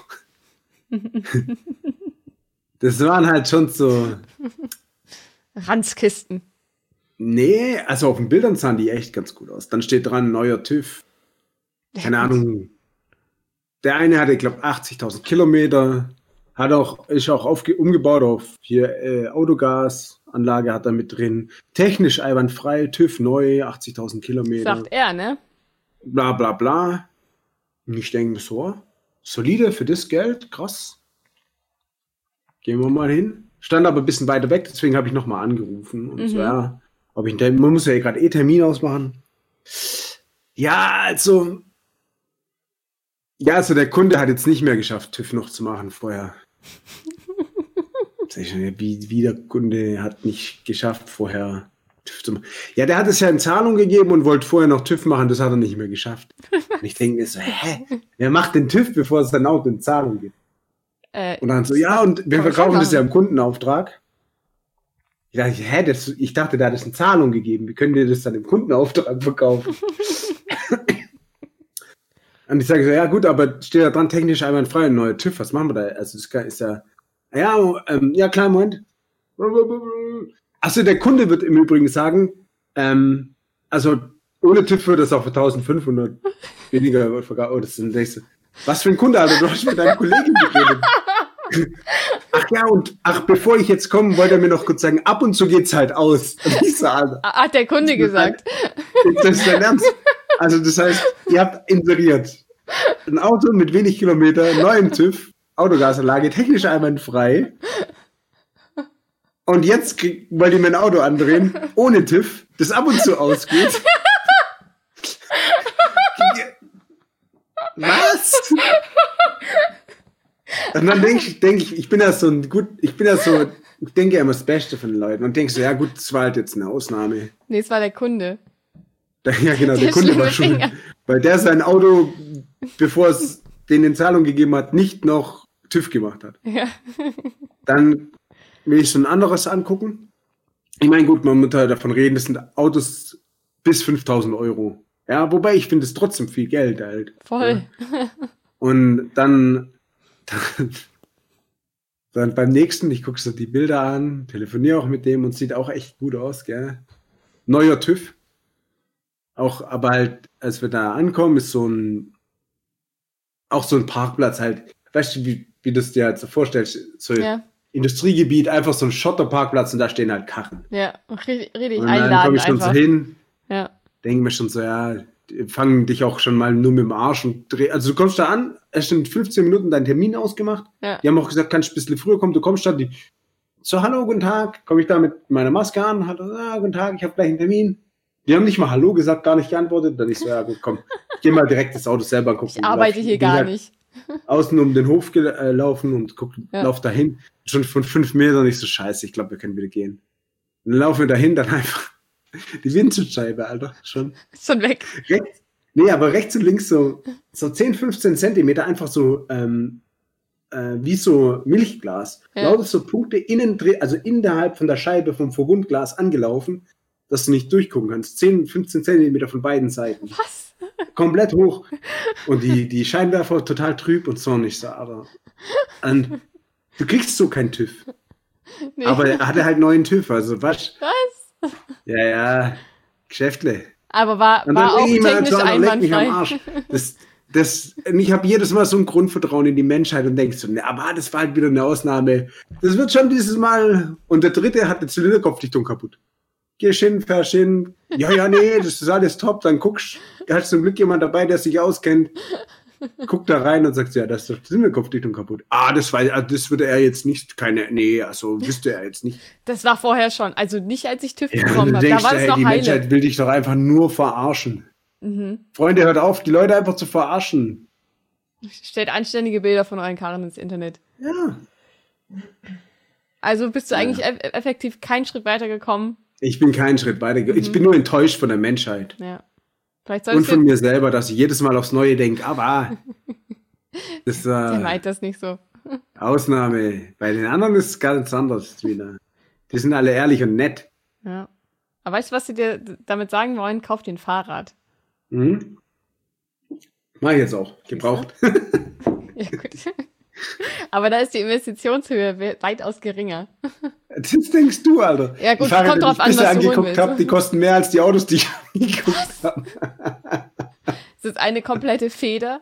Das waren halt schon so. Ranzkisten. Nee, also auf den Bildern sahen die echt ganz gut aus. Dann steht dran, neuer TÜV. Keine Ja, Ahnung. Der eine hatte, ich glaube, achtzigtausend Kilometer. Hat auch, ist auch aufge umgebaut auf hier äh, Autogasanlage hat er mit drin. Technisch einwandfrei, TÜV neu, achtzigtausend Kilometer. sagt er, ne? Bla bla bla. Und ich denke mir so, solide für das Geld, krass. Gehen wir mal hin. Stand aber ein bisschen weiter weg, deswegen habe ich nochmal angerufen. Und Mhm. so, ja, ob ich einen Termin, man muss ja gerade eh Termin ausmachen. Ja, also, ja, also der Kunde hat jetzt nicht mehr geschafft, TÜV noch zu machen vorher. Wie, wie der Kunde hat nicht geschafft, vorher TÜV zu machen. Ja, der hat es ja in Zahlung gegeben und wollte vorher noch TÜV machen, das hat er nicht mehr geschafft. Und ich denke mir so, hä? Wer macht den TÜV, bevor es sein Auto in Zahlung gibt? Äh, Und dann so, ja, und wir kann man verkaufen schon das ja machen. im Kundenauftrag. Ich dachte, hä, das, ich dachte, da hat es eine Zahlung gegeben. Wie können die das dann im Kundenauftrag verkaufen? Und ich sage so, ja gut, aber steht da dran, technisch einwandfrei, ein neuer TÜV, was machen wir da? Also das ist ja, ja, ähm, ja klar, Moment. Achso, der Kunde wird im Übrigen sagen, ähm, also ohne TÜV wird das auch für eintausendfünfhundert weniger verkauft. Oh, das ist ein nächste. Was für ein Kunde, Alter, du hast mit deinem Kollegen geredet. Ach ja, und ach, bevor ich jetzt komme, wollte er mir noch kurz sagen, ab und zu geht's halt aus. Und ich so, Alter, Ah, hat der Kunde gesagt. das ist dein Ernst. Also das heißt, ihr habt inseriert ein Auto mit wenig Kilometer, neuem TÜV, Autogasanlage, technisch einwandfrei. Und jetzt krieg, wollt ihr mir ein Auto andrehen, ohne TÜV, das ab und zu ausgeht. Was? Und dann denke ich, denk ich, ich bin ja so ein gut, ich bin ja so, ich denke ja immer das Beste von den Leuten und denke so, ja gut, das war halt jetzt eine Ausnahme. Nee, es war der Kunde. Ja, genau, der, Der Kunde war schlimme schon, Finger. weil der sein Auto, bevor es den in Zahlung gegeben hat, nicht noch TÜV gemacht hat. Ja. Dann will ich so ein anderes angucken. Ich meine, gut, man muss halt davon reden, das sind Autos bis fünftausend Euro. Ja, wobei ich finde es trotzdem viel Geld halt. Voll. Ja. Und dann, dann, dann beim nächsten, ich gucke so die Bilder an, telefoniere auch mit dem und sieht auch echt gut aus, gell. Neuer TÜV. Auch, aber halt, als wir da ankommen, ist so ein, auch so ein Parkplatz halt, weißt du, wie, wie du es dir halt so vorstellst, so Ja. Industriegebiet, einfach so ein Schotterparkplatz und da stehen halt Karren. Ja, richtig, richtig Und dann komme einladend ich schon einfach. so hin, Ja. denke mir schon so, ja, die fangen dich auch schon mal nur mit dem Arsch und dreh, also du kommst da an, es sind fünfzehn Minuten dein Termin ausgemacht, Ja. die haben auch gesagt, kannst du ein bisschen früher kommen, du kommst da, die, so, hallo, guten Tag, komme ich da mit meiner Maske an, hat er, ah, guten Tag, ich habe gleich einen Termin. Die haben nicht mal Hallo gesagt, gar nicht geantwortet, dann ich so, ja gut, komm, ich geh mal direkt das Auto selber angucken. Ich arbeite Lauf- hier bin gar halt nicht. Außen um den Hof gelaufen und guck, Ja. lauf dahin. Schon von fünf Metern nicht so scheiße, ich glaube, wir können wieder gehen. Dann laufen wir dahin, dann einfach die Windschutzscheibe, Alter, schon. Ist schon weg. Rechts, nee, aber rechts und links so, so zehn, fünfzehn Zentimeter einfach so, ähm, äh, wie so Milchglas. Ja. Lauter so Punkte innen, drin, also innerhalb von der Scheibe vom Verbundglas angelaufen, dass du nicht durchgucken kannst. zehn, fünfzehn Zentimeter von beiden Seiten. Was? Komplett hoch. Und die, die Scheinwerfer total trüb und so, und ich so, aber. Und du kriegst so keinen TÜV. Nee. Aber er hatte halt neuen TÜV, also was? Was? Ja, ja, Geschäftle. Aber war, Und war dann auch denk ich mir, technisch so, leck mich am einwandfrei. Arsch. Das, das, und ich habe jedes Mal so ein Grundvertrauen in die Menschheit und denkst so, ne, aber das war halt wieder eine Ausnahme. Das wird schon dieses Mal. Und der dritte hat eine Zylinderkopfdichtung kaputt. Gehst hin, fährst hin. Ja, ja, nee, das ist alles top. Dann guckst, da hast zum Glück jemand dabei, der sich auskennt. Guckt da rein und sagt, ja, das ist doch die Zylinderkopfdichtung kaputt. Ah, das war, das würde er jetzt nicht, keine, nee, also wüsste er jetzt nicht. Das war vorher schon. Also nicht, als ich TÜV Ja, bekommen du habe. Da denkst, war es ey, noch die heile. Menschheit will dich doch einfach nur verarschen. Mhm. Freunde, hört auf, die Leute einfach zu verarschen. Stellt anständige Bilder von euren Karren ins Internet. Ja. Also bist du Ja. eigentlich eff effektiv keinen Schritt weitergekommen. Ich bin keinen Schritt weiter. Mhm. Ich bin nur enttäuscht von der Menschheit. Ja. Vielleicht Und sollst von du. mir selber, dass ich jedes Mal aufs Neue denke, aber das, Der äh, meint das nicht so. Ausnahme. Bei den anderen ist es ganz anders wieder. Die sind alle ehrlich und nett. Ja. Aber weißt du, was sie dir damit sagen wollen? Kauf dir ein Fahrrad. Mhm. Mach ich jetzt auch. Gebraucht. Ja, gut. Aber da ist die Investitionshöhe we- weitaus geringer. Das denkst du, Alter. Ja, gut, die Fahrräder, kommt drauf die an, ich bisher was du holen angeguckt willst. habe, die kosten mehr als die Autos, die ich angeguckt habe. Das ist eine komplette Feder.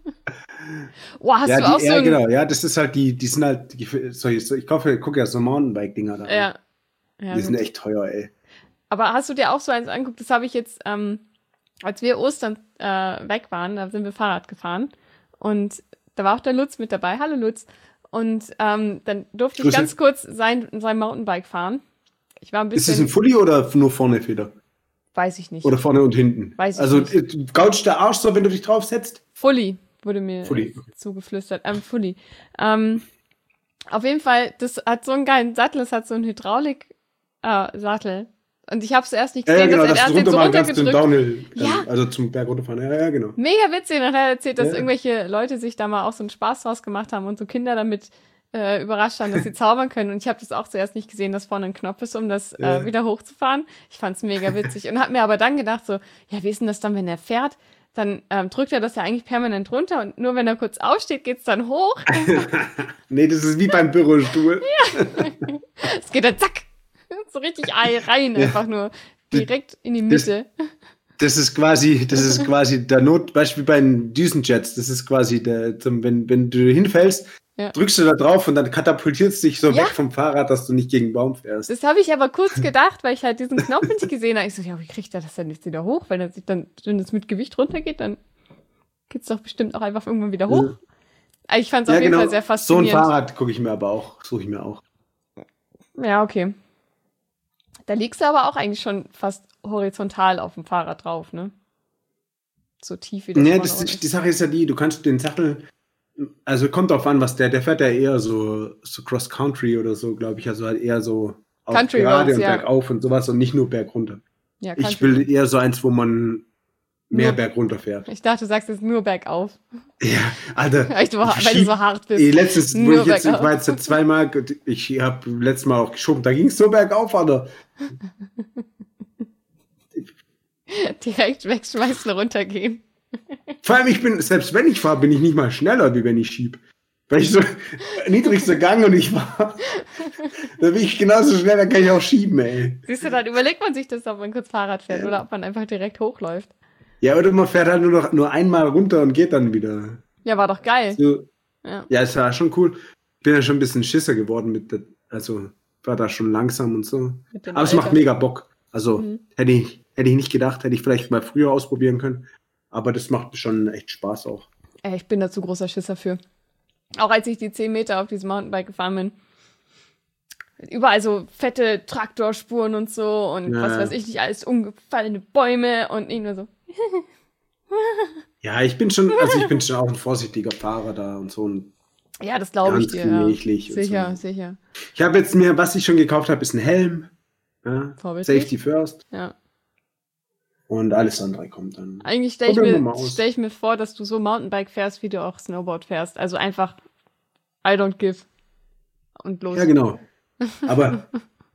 Wow, hast Ja, du die, auch so ja ein... genau. Ja, das ist halt die, die sind halt, die, so, ich, so, ich kaufe, gucke ja so Mountainbike-Dinger da an. Ja. Ja, Die sind gut. echt teuer, ey. Aber hast du dir auch so eins angeguckt? Das habe ich jetzt, ähm, als wir Ostern äh, weg waren, da sind wir Fahrrad gefahren. Und da war auch der Lutz mit dabei. Hallo Lutz. Und ähm, dann durfte ich Grüße. ganz kurz sein, sein Mountainbike fahren. Ich war ein Ist das bisschen, ein Fully oder nur vorne Feder? weiß ich nicht. Oder vorne und hinten? Weiß ich also, nicht. äh, goucht der Arsch so, wenn du dich drauf setzt? Fully wurde mir Fully, äh, okay. zugeflüstert. Ähm, Fully. Ähm, auf jeden Fall, das hat so einen geilen Sattel, es hat so einen Hydraulik-Sattel. Und ich habe es erst nicht Ja, ja, gesehen, genau, dass dass er du erst den so runter machen kannst zum runtergedrückt. Downhill. Ja. Ähm, also zum Berg runterfahren. Ja, ja, genau. Mega witzig. Und dann hat er erzählt, dass Ja. irgendwelche Leute sich da mal auch so einen Spaß draus gemacht haben und so Kinder damit äh, überrascht haben, dass sie zaubern können. Und ich habe das auch zuerst nicht gesehen, dass vorne ein Knopf ist, um das Ja. äh, wieder hochzufahren. Ich fand's mega witzig. Und habe mir aber dann gedacht so, ja, wie ist denn das dann, wenn er fährt? Dann ähm, drückt er das ja eigentlich permanent runter und nur wenn er kurz aufsteht, geht's dann hoch. Nee, das ist wie beim Bürostuhl. Es geht dann zack. So richtig rein, Ja. einfach nur. Direkt in die Das- Mitte. Das ist quasi, das ist quasi der Notbeispiel bei den Düsenjets. Das ist quasi der, zum, wenn, wenn du hinfällst, Ja. drückst du da drauf und dann katapultierst dich so Ja. weg vom Fahrrad, dass du nicht gegen den Baum fährst. Das habe ich aber kurz gedacht, weil ich halt diesen Knopf nicht gesehen habe. Ich so, ja, wie kriegt er das denn jetzt wieder hoch? Wenn er sich dann, wenn es mit Gewicht runtergeht, dann geht's doch bestimmt auch einfach irgendwann wieder hoch. Also ich fand es auf jeden Fall sehr So ein faszinierend. Fahrrad gucke ich mir aber auch, suche ich mir auch. Ja, okay. Da liegst du aber auch eigentlich schon fast horizontal auf dem Fahrrad drauf, ne? So tief wie das Nee, vorne das, unten die, ist. die Sache ist ja die, du kannst den Sattel, also kommt drauf an, was der, der fährt ja eher so, so Cross-Country oder so, glaube ich, also halt eher so auf Country gerade Roads, und ja. bergauf und sowas und nicht nur bergunter. Ja, Ich Country. will eher so eins, wo man mehr Nur- bergunter fährt. Ich dachte, du sagst jetzt nur bergauf. Ja, Alter. Weil du, ich weil du schieb- so hart bist. Ey, letztes, wo Nur ich jetzt, ich bergauf. war jetzt seit zweimal, ich habe letztes Mal auch geschoben, da ging es so bergauf, Alter. Direkt wegschmeißen, runtergehen. Vor allem, ich bin, selbst wenn ich fahre, bin ich nicht mal schneller, wie wenn ich schieb. Weil ich so niedrigster Gang und ich fahre, da bin ich genauso schnell, dann kann ich auch schieben, ey. Siehst du, dann überlegt man sich das, ob man kurz Fahrrad fährt oder ob man einfach direkt hochläuft. Ja, oder man fährt halt nur noch nur einmal runter und geht dann wieder. Ja, war doch geil. So, Ja. ja, es war schon cool. Ich bin ja schon ein bisschen Schisser geworden mit der, also war da schon langsam und so. Mit dem Aber es Alter. macht mega Bock. Also Mhm. hätte ich, hätte ich nicht gedacht, hätte ich vielleicht mal früher ausprobieren können. Aber das macht schon echt Spaß auch. Ey, ich bin da zu großer Schisser für. Auch als ich die zehn Meter auf diesem Mountainbike gefahren bin. Überall so fette Traktorspuren und so und Ja. was weiß ich nicht, alles umgefallene Bäume und nicht nur so. Ja, ich bin schon, also ich bin schon auch ein vorsichtiger Fahrer da und so. Und Ja, das glaube ich Ganz dir. Ja. gemächlich und Sicher, so. sicher. ich habe jetzt mir, was ich schon gekauft habe, ist ein Helm. Ja, Vorbildlich. Safety first. Ja. Und alles andere kommt dann. Eigentlich stelle ich, Probieren wir mir- mal aus. stell ich mir vor, dass du so Mountainbike fährst, wie du auch Snowboard fährst. Also einfach I don't give. Und los. Ja, genau. Aber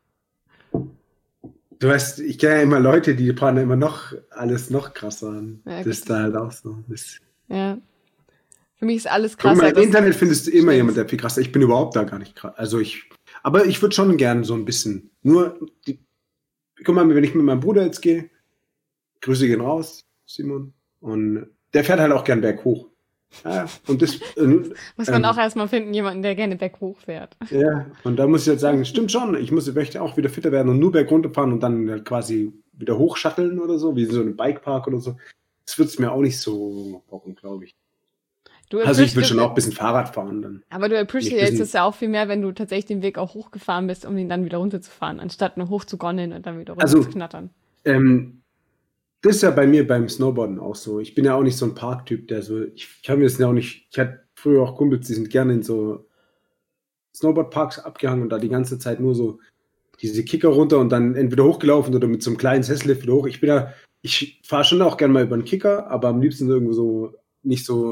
du weißt, ich kenne ja immer Leute, die fahren immer noch alles noch krasser an. Ja, das gut. ist da halt auch so. Das, Ja. Für mich ist alles guck mal, krasser. im das- Internet findest du immer Stimmt. jemand, der viel krasser ist. Ich bin überhaupt da gar nicht krass. Also ich, aber ich würde schon gern so ein bisschen. Nur, die, guck mal, wenn ich mit meinem Bruder jetzt gehe, Grüße gehen raus, Simon. Und der fährt halt auch gern berghoch. Ja, und das, äh, Muss man ähm, auch erstmal finden, jemanden, der gerne berghoch fährt. ja, und da muss ich jetzt sagen, stimmt schon, ich muss, möchte auch wieder fitter werden und nur berg runterfahren und dann halt quasi wieder hochschatteln oder so, wie so ein Bikepark oder so. Das wird es mir auch nicht so bocken, glaube ich. Du Also ich will appreci- schon auch ein bisschen Fahrrad fahren dann. Aber du Nicht appreciates wissen- es ja auch viel mehr, wenn du tatsächlich den Weg auch hochgefahren bist, um ihn dann wieder runterzufahren, anstatt nur hochzugondeln und dann wieder runter Also- zu knattern. Ähm, das ist ja bei mir beim Snowboarden auch so. Ich bin ja auch nicht so ein Parktyp, der so, ich kann mir das ja auch nicht, ich hatte früher auch Kumpels, die sind gerne in so Snowboardparks abgehangen und da die ganze Zeit nur so diese Kicker runter und dann entweder hochgelaufen oder mit so einem kleinen Sesslift wieder hoch. Ich bin da, ich fahre schon auch gerne mal über einen Kicker, aber am liebsten irgendwo so, nicht so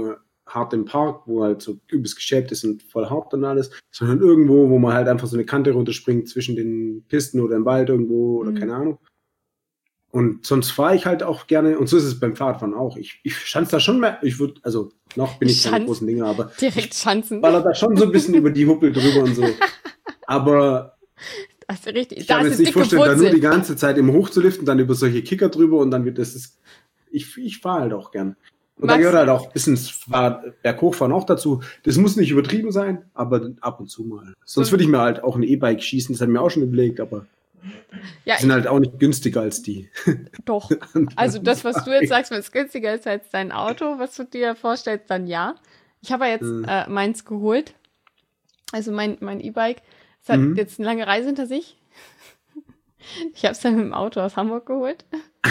hart im Park, wo halt so übelst geschäbt ist und voll hart und alles, sondern irgendwo, wo man halt einfach so eine Kante runterspringt zwischen den Pisten oder im Wald irgendwo oder mhm. keine Ahnung. Und sonst fahre ich halt auch gerne, und so ist es beim Fahrradfahren auch. Ich, ich schanze da schon mehr, ich würde, also noch bin ich keine großen Dinger, aber direkt schanzen. Ich baller da schon so ein bisschen über die Huppel drüber und so. Aber das ist richtig. Ich kann mir jetzt nicht vorstellen, da nur die ganze Zeit immer hochzuliften, dann über solche Kicker drüber und dann wird das, ist, ich, ich fahre halt auch gern. Und Max, da gehört halt auch ein bisschen Fahrrad, Berghochfahren auch dazu. Das muss nicht übertrieben sein, aber ab und zu mal. Sonst würde ich mir halt auch ein E-Bike schießen, das habe ich mir auch schon überlegt, aber ja, die sind halt auch nicht günstiger als die. Doch. Also das, was du jetzt sagst, was günstiger ist als dein Auto, was du dir vorstellst, dann ja. Ich habe ja jetzt hm. äh, meins geholt. Also mein, mein E-Bike. Es hat mhm. jetzt eine lange Reise hinter sich. Ich habe es dann mit dem Auto aus Hamburg geholt.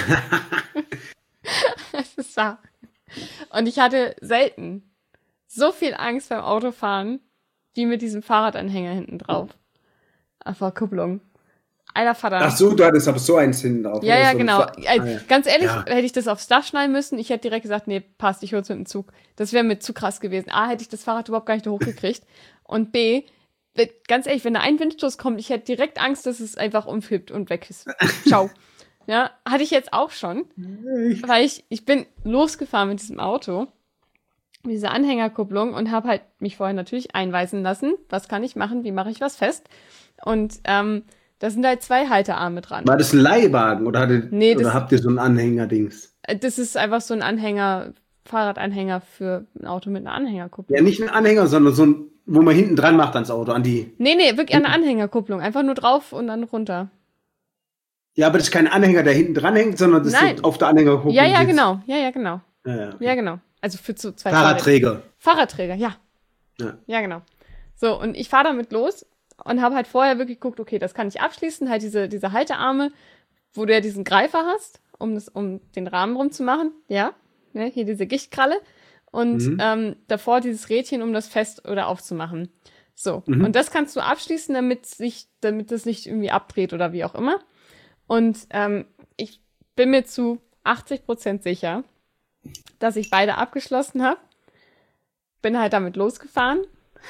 Das ist wahr. Und ich hatte selten so viel Angst beim Autofahren, wie mit diesem Fahrradanhänger hinten drauf. Auf der Kupplung. Alter Vater. Ach so, du hattest aber so eins hinten drauf. Ja, ja, so genau. Fa- also, ah, ja. Ganz ehrlich, ja. hätte ich das aufs Dach schneiden müssen, ich hätte direkt gesagt, nee, passt, ich hol's mit dem Zug. Das wäre mir zu krass gewesen. A, hätte ich das Fahrrad überhaupt gar nicht da hochgekriegt. Und B, ganz ehrlich, wenn da ein Windstoß kommt, ich hätte direkt Angst, dass es einfach umflippt und weg ist. Ciao. Ja, hatte ich jetzt auch schon. Weil ich, ich bin losgefahren mit diesem Auto, mit dieser Anhängerkupplung und habe halt mich vorher natürlich einweisen lassen. Was kann ich machen? Wie mache ich was fest? Und ähm, da sind halt zwei Haltearme dran. War das ein Leihwagen oder, hattet, nee, oder das, habt ihr so einen Anhänger-Dings? Das ist einfach so ein Anhänger, Fahrradanhänger für ein Auto mit einer Anhängerkupplung. Ja, nicht ein Anhänger, sondern so ein, wo man hinten dran macht ans Auto, an die... Nee, nee, wirklich eine Anhängerkupplung. Einfach nur drauf und dann runter. Ja, aber das ist kein Anhänger, der hinten dran hängt, sondern das Nein. ist auf der Anhängerkupplung. Ja, ja, sitzt. genau. Ja, ja, genau. Ja, ja, okay. Ja, genau. Also für zu zwei Fahrradträger. Fahrräder. Fahrradträger, ja. ja. Ja, genau. So, und ich fahre damit los und habe halt vorher wirklich geguckt, okay, das kann ich abschließen, halt diese, diese Haltearme, wo du ja diesen Greifer hast, um, das, um den Rahmen rumzumachen. Ja, ja, hier diese Gichtkralle. Und mhm. ähm, davor dieses Rädchen, um das fest oder aufzumachen. So, mhm. und das kannst du abschließen, damit sich, damit das nicht irgendwie abdreht oder wie auch immer. Und ähm, ich bin mir zu achtzig Prozent sicher, dass ich beide abgeschlossen habe. Bin halt damit losgefahren.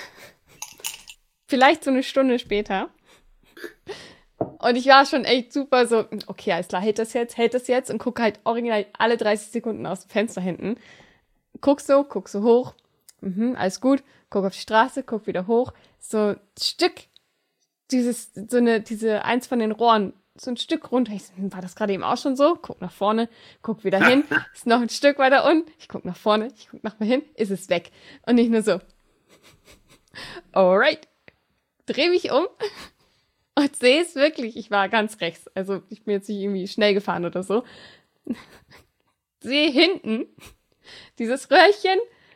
Vielleicht so eine Stunde später. Und ich war schon echt super so, okay, alles klar, hält das jetzt, hält das jetzt und gucke halt original alle dreißig Sekunden aus dem Fenster hinten. Guck so, guck so hoch. Mhm, alles gut. Guck auf die Straße, guck wieder hoch. So ein Stück, dieses, so eine, diese, eins von den Rohren, so ein Stück runter. Ich so, war das gerade eben auch schon so? Guck nach vorne, guck wieder hin. Ist noch ein Stück weiter unten. Ich guck nach vorne, ich guck nach hin. Ist es weg. Und nicht nur so. Alright. Dreh mich um und sehe es wirklich. Ich war ganz rechts. Also ich bin jetzt nicht irgendwie schnell gefahren oder so. Sehe hinten dieses Röhrchen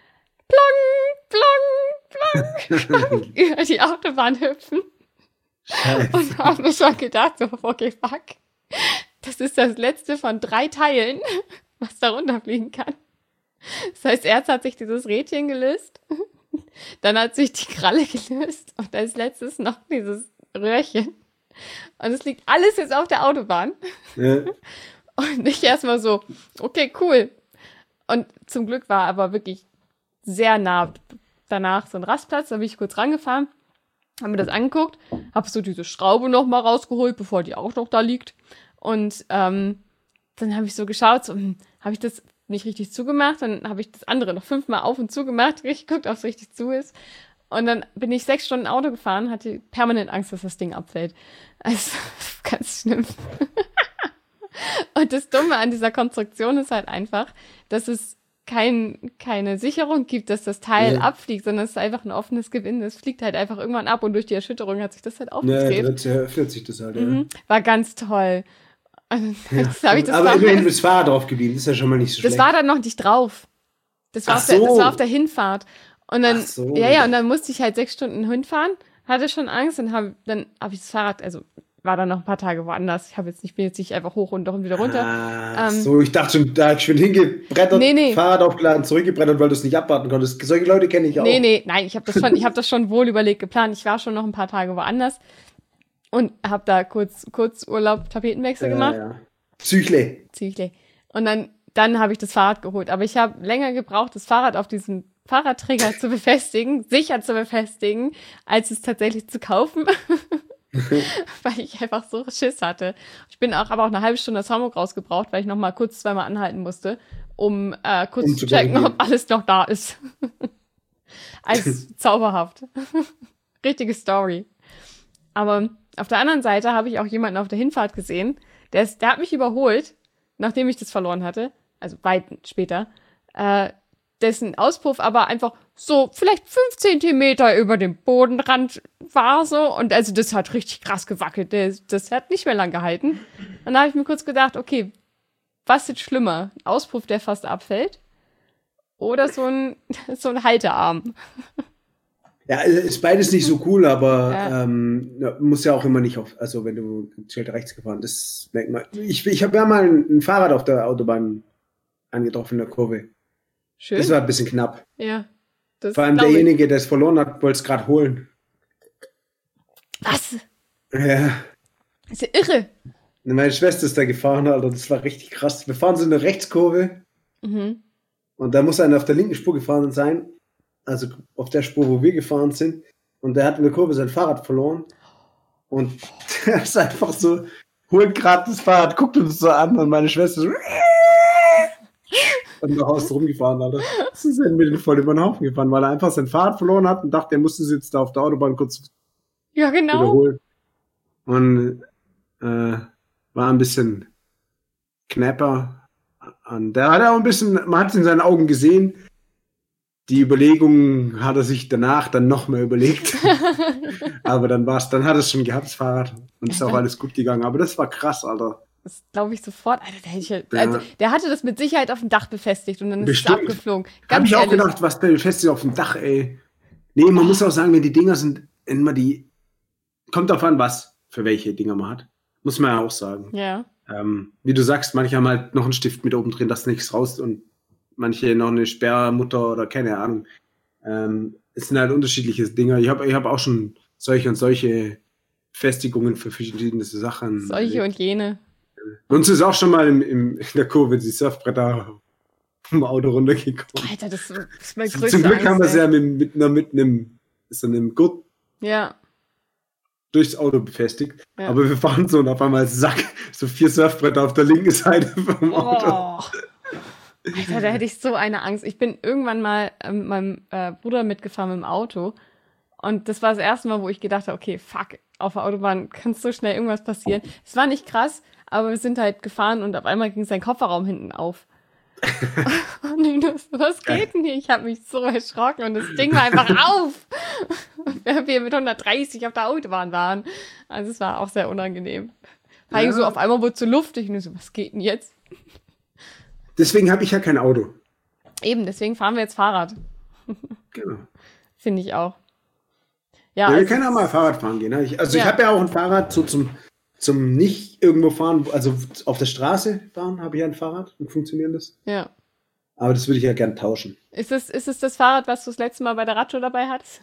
plong, plong, plong, plong über die Autobahn hüpfen. Scheiße. Und habe mir schon gedacht, so, okay, fuck. Das ist das letzte von drei Teilen, was da runterfliegen kann. Das heißt, erst hat sich dieses Rädchen gelöst, dann hat sich die Kralle gelöst und als letztes noch dieses Röhrchen. Und es liegt alles jetzt auf der Autobahn. Ja. Und ich erstmal so, okay, cool. Und zum Glück war aber wirklich sehr nah danach so ein Rastplatz, da bin ich kurz rangefahren, habe mir das angeguckt, habe so diese Schraube noch mal rausgeholt, bevor die auch noch da liegt. Und ähm, dann habe ich so geschaut, so, hm, habe ich das nicht richtig zugemacht, dann habe ich das andere noch fünfmal auf und zugemacht, richtig geguckt, ob es richtig zu ist. Und dann bin ich sechs Stunden Auto gefahren, hatte permanent Angst, dass das Ding abfällt. Also ganz schlimm. Und das Dumme an dieser Konstruktion ist halt einfach, dass es kein, keine Sicherung gibt, dass das Teil ja. abfliegt, sondern es ist einfach ein offenes Gewinde. Es fliegt halt einfach irgendwann ab und durch die Erschütterung hat sich das halt aufgedreht. Ja, ja, öffnet sich das halt, ja. Mhm. War ganz toll. Und ja. das hab ich das Aber war immerhin ist das Fahrrad drauf geblieben, das ist ja schon mal nicht so schlecht. Das war dann noch nicht drauf. Das war, Ach auf, der, so. das war auf der Hinfahrt. Und dann, Ach so. ja, ja, und dann musste ich halt sechs Stunden hinfahren, hatte schon Angst und hab, dann habe ich das Fahrrad, also war dann noch ein paar Tage woanders. Ich habe jetzt nicht, bin jetzt nicht einfach hoch und doch und wieder runter. Ah, ähm, so, ich dachte schon, da ich bin hingebrettert, nee, nee. Fahrrad aufgeladen, zurückgebrettert, weil du es nicht abwarten konntest. Solche Leute kenne ich auch. Nee, nee, nein, ich habe das schon, ich habe das schon wohl überlegt geplant. Ich war schon noch ein paar Tage woanders und habe da kurz, kurz Urlaub, Tapetenwechsel ja, gemacht. Ja. Psychle. Psychle. Und dann, dann habe ich das Fahrrad geholt. Aber ich habe länger gebraucht, das Fahrrad auf diesen Fahrradträger zu befestigen, sicher zu befestigen, als es tatsächlich zu kaufen. Weil ich einfach so Schiss hatte. Ich bin auch aber auch eine halbe Stunde aus Hamburg rausgebraucht, weil ich noch mal kurz zweimal anhalten musste, um äh, kurz um zu checken, ob alles noch da ist. Also zauberhaft. Richtige Story. Aber auf der anderen Seite habe ich auch jemanden auf der Hinfahrt gesehen, der, ist, der hat mich überholt, nachdem ich das verloren hatte, also weit später, äh, dessen Auspuff aber einfach so vielleicht fünf Zentimeter über dem Bodenrand war so und also das hat richtig krass gewackelt, das, das hat nicht mehr lang gehalten. Und dann habe ich mir kurz gedacht, okay, was ist jetzt schlimmer? Ein Auspuff, der fast abfällt oder so ein, so ein Haltearm? Ja, ist beides nicht so cool, aber ja. ähm, muss ja auch immer nicht auf, also wenn du Schild rechts gefahren, das merkt man. Ich, ich habe ja mal ein, ein Fahrrad auf der Autobahn angetroffen in der Kurve. Schön. Das war ein bisschen knapp. Ja. Das Vor allem derjenige, der es verloren hat, wollte es gerade holen. Was? Ja. Das ist ja irre. Meine Schwester ist da gefahren, Alter, das war richtig krass. Wir fahren so eine Rechtskurve mhm. und da muss einer auf der linken Spur gefahren sein, also auf der Spur, wo wir gefahren sind. Und der hat in der Kurve sein Fahrrad verloren und der ist einfach so, holt gerade das Fahrrad, guckt uns so an und meine Schwester so und nach Hause rumgefahren, Alter. Sie sind mit dem voll über den Haufen gefahren, weil er einfach sein Fahrrad verloren hat und dachte, er musste es jetzt da auf der Autobahn kurz ja, genau. wiederholen. Und äh, war ein bisschen knapper. Und der hat auch ein bisschen, man hat es in seinen Augen gesehen, die Überlegung hat er sich danach dann noch mehr überlegt. Aber dann war's, dann hat er es schon gehabt, das Fahrrad. Und ist auch alles gut gegangen. Aber das war krass, Alter. Das glaube ich sofort. Alter, der, hätte, also, der hatte das mit Sicherheit auf dem Dach befestigt und dann ist Bestimmt. es abgeflogen. Hab ich auch gedacht, was befestigt auf dem Dach, ey. Nee, man oh. muss auch sagen, wenn die Dinger sind, immer die, kommt drauf an, was für welche Dinger man hat. Muss man ja auch sagen. Ja. Ähm, wie du sagst, manche haben halt noch einen Stift mit oben drin, dass nichts raus und manche noch eine Sperrmutter oder keine Ahnung. Ähm, es sind halt unterschiedliche Dinger. Ich habe ich hab auch schon solche und solche Festigungen für verschiedene Sachen. Solche erlebt. Und jene. Uns ist auch schon mal im, im, in der Kurve die Surfbretter vom Auto runtergekommen. Alter, das ist mein größter Zum Glück Angst, haben wir es ey. ja mit, mit, einer, mit einem, so einem Gurt ja. durchs Auto befestigt. Ja. Aber wir fahren so und auf einmal Sack, so vier Surfbretter auf der linken Seite vom Auto. Oh. Alter, da hätte ich so eine Angst. Ich bin irgendwann mal äh, mit meinem äh, Bruder mitgefahren mit dem Auto. Und das war das erste Mal, wo ich gedacht habe, okay, fuck, auf der Autobahn kann so schnell irgendwas passieren. Es war nicht krass, aber wir sind halt gefahren und auf einmal ging sein Kofferraum hinten auf. Und ich dachte, was geht denn hier? Ich habe mich so erschrocken und das Ding war einfach auf. Während wir mit hundertdreißig auf der Autobahn waren. Also es war auch sehr unangenehm. Vor allem ja. so auf einmal wurde es so luftig und ich so, was geht denn jetzt? Deswegen habe ich ja kein Auto. Eben, deswegen fahren wir jetzt Fahrrad. Genau. Finde ich auch. Ja, ja, wir können auch mal Fahrrad fahren gehen. Ich, also ja. ich habe ja auch ein Fahrrad so zum, zum nicht irgendwo fahren, also auf der Straße fahren habe ich ja ein Fahrrad, ein funktionierendes. Ja. Aber das würde ich ja gern tauschen. Ist es, ist es das Fahrrad, was du das letzte Mal bei der Radtour dabei hattest?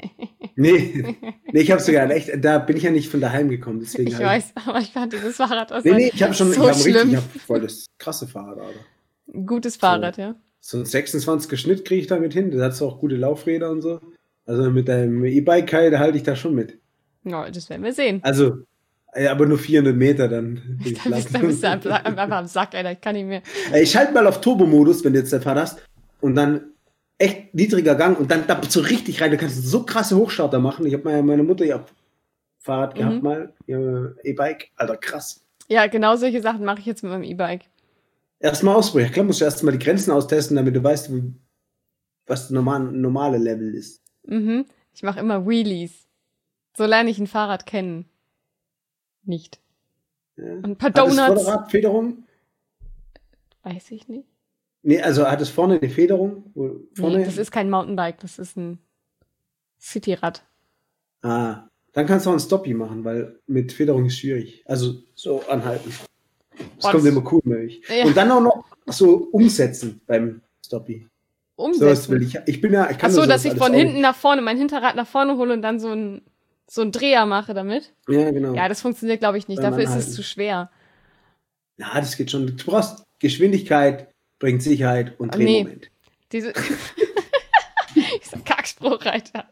nee, nee, ich habe sogar echt, da bin ich ja nicht von daheim gekommen. Deswegen ich halt. weiß, aber ich fand dieses Fahrrad aus. Nee, nee, ich habe schon, so ich habe schlimm. richtig, ich habe voll das krasse Fahrrad, Alter. Ein gutes Fahrrad, so, ja. So ein sechsundzwanziger Schnitt kriege ich damit hin. Da hat auch gute Laufräder und so. Also mit deinem E-Bike, Kai, da halte ich da schon mit. Ja, das werden wir sehen. Also, ja, aber nur vierhundert Meter dann. Da bist, da bist du einfach, einfach am Sack, Alter. Ich kann nicht mehr. Ich schalte mal auf Turbo-Modus, wenn du jetzt der Fahrt hast. Und dann echt niedriger Gang. Und dann da so richtig rein. Du kannst so krasse Hochstarter machen. Ich habe mal meine Mutter ja Fahrrad gehabt, mhm. mal. Ihr E-Bike. Alter, krass. Ja, genau solche Sachen mache ich jetzt mit meinem E-Bike. Erstmal ausprobieren. Klar, musst du erstmal die Grenzen austesten, damit du weißt, was das normale, normale Level ist. Mhm. Ich mache immer Wheelies. So lerne ich ein Fahrrad kennen. Nicht. Ja. Und ein paar Donuts. Hat das Vorderrad Federung? Weiß ich nicht. Nee, also hat es vorne eine Federung? Vorne? Nee, das ist kein Mountainbike, das ist ein Cityrad. Ah, dann kannst du auch ein Stoppie machen, weil mit Federung ist schwierig. Also so anhalten. Das oh, kommt das immer cool möglich. Ja. Und dann auch noch so umsetzen beim Stoppie. Umsetzen? So, will ich. Ich bin ja, ich kann Ach so, das dass ich von hinten nach vorne, mein Hinterrad nach vorne hole und dann so ein so ein Dreher mache damit. Ja, genau. Ja, das funktioniert, glaube ich, nicht. Beim Dafür Anhalten. ist es zu schwer. Ja, das geht schon. Du brauchst Geschwindigkeit, bringt Sicherheit und Drehmoment. Nee, diese Pro-Reiter.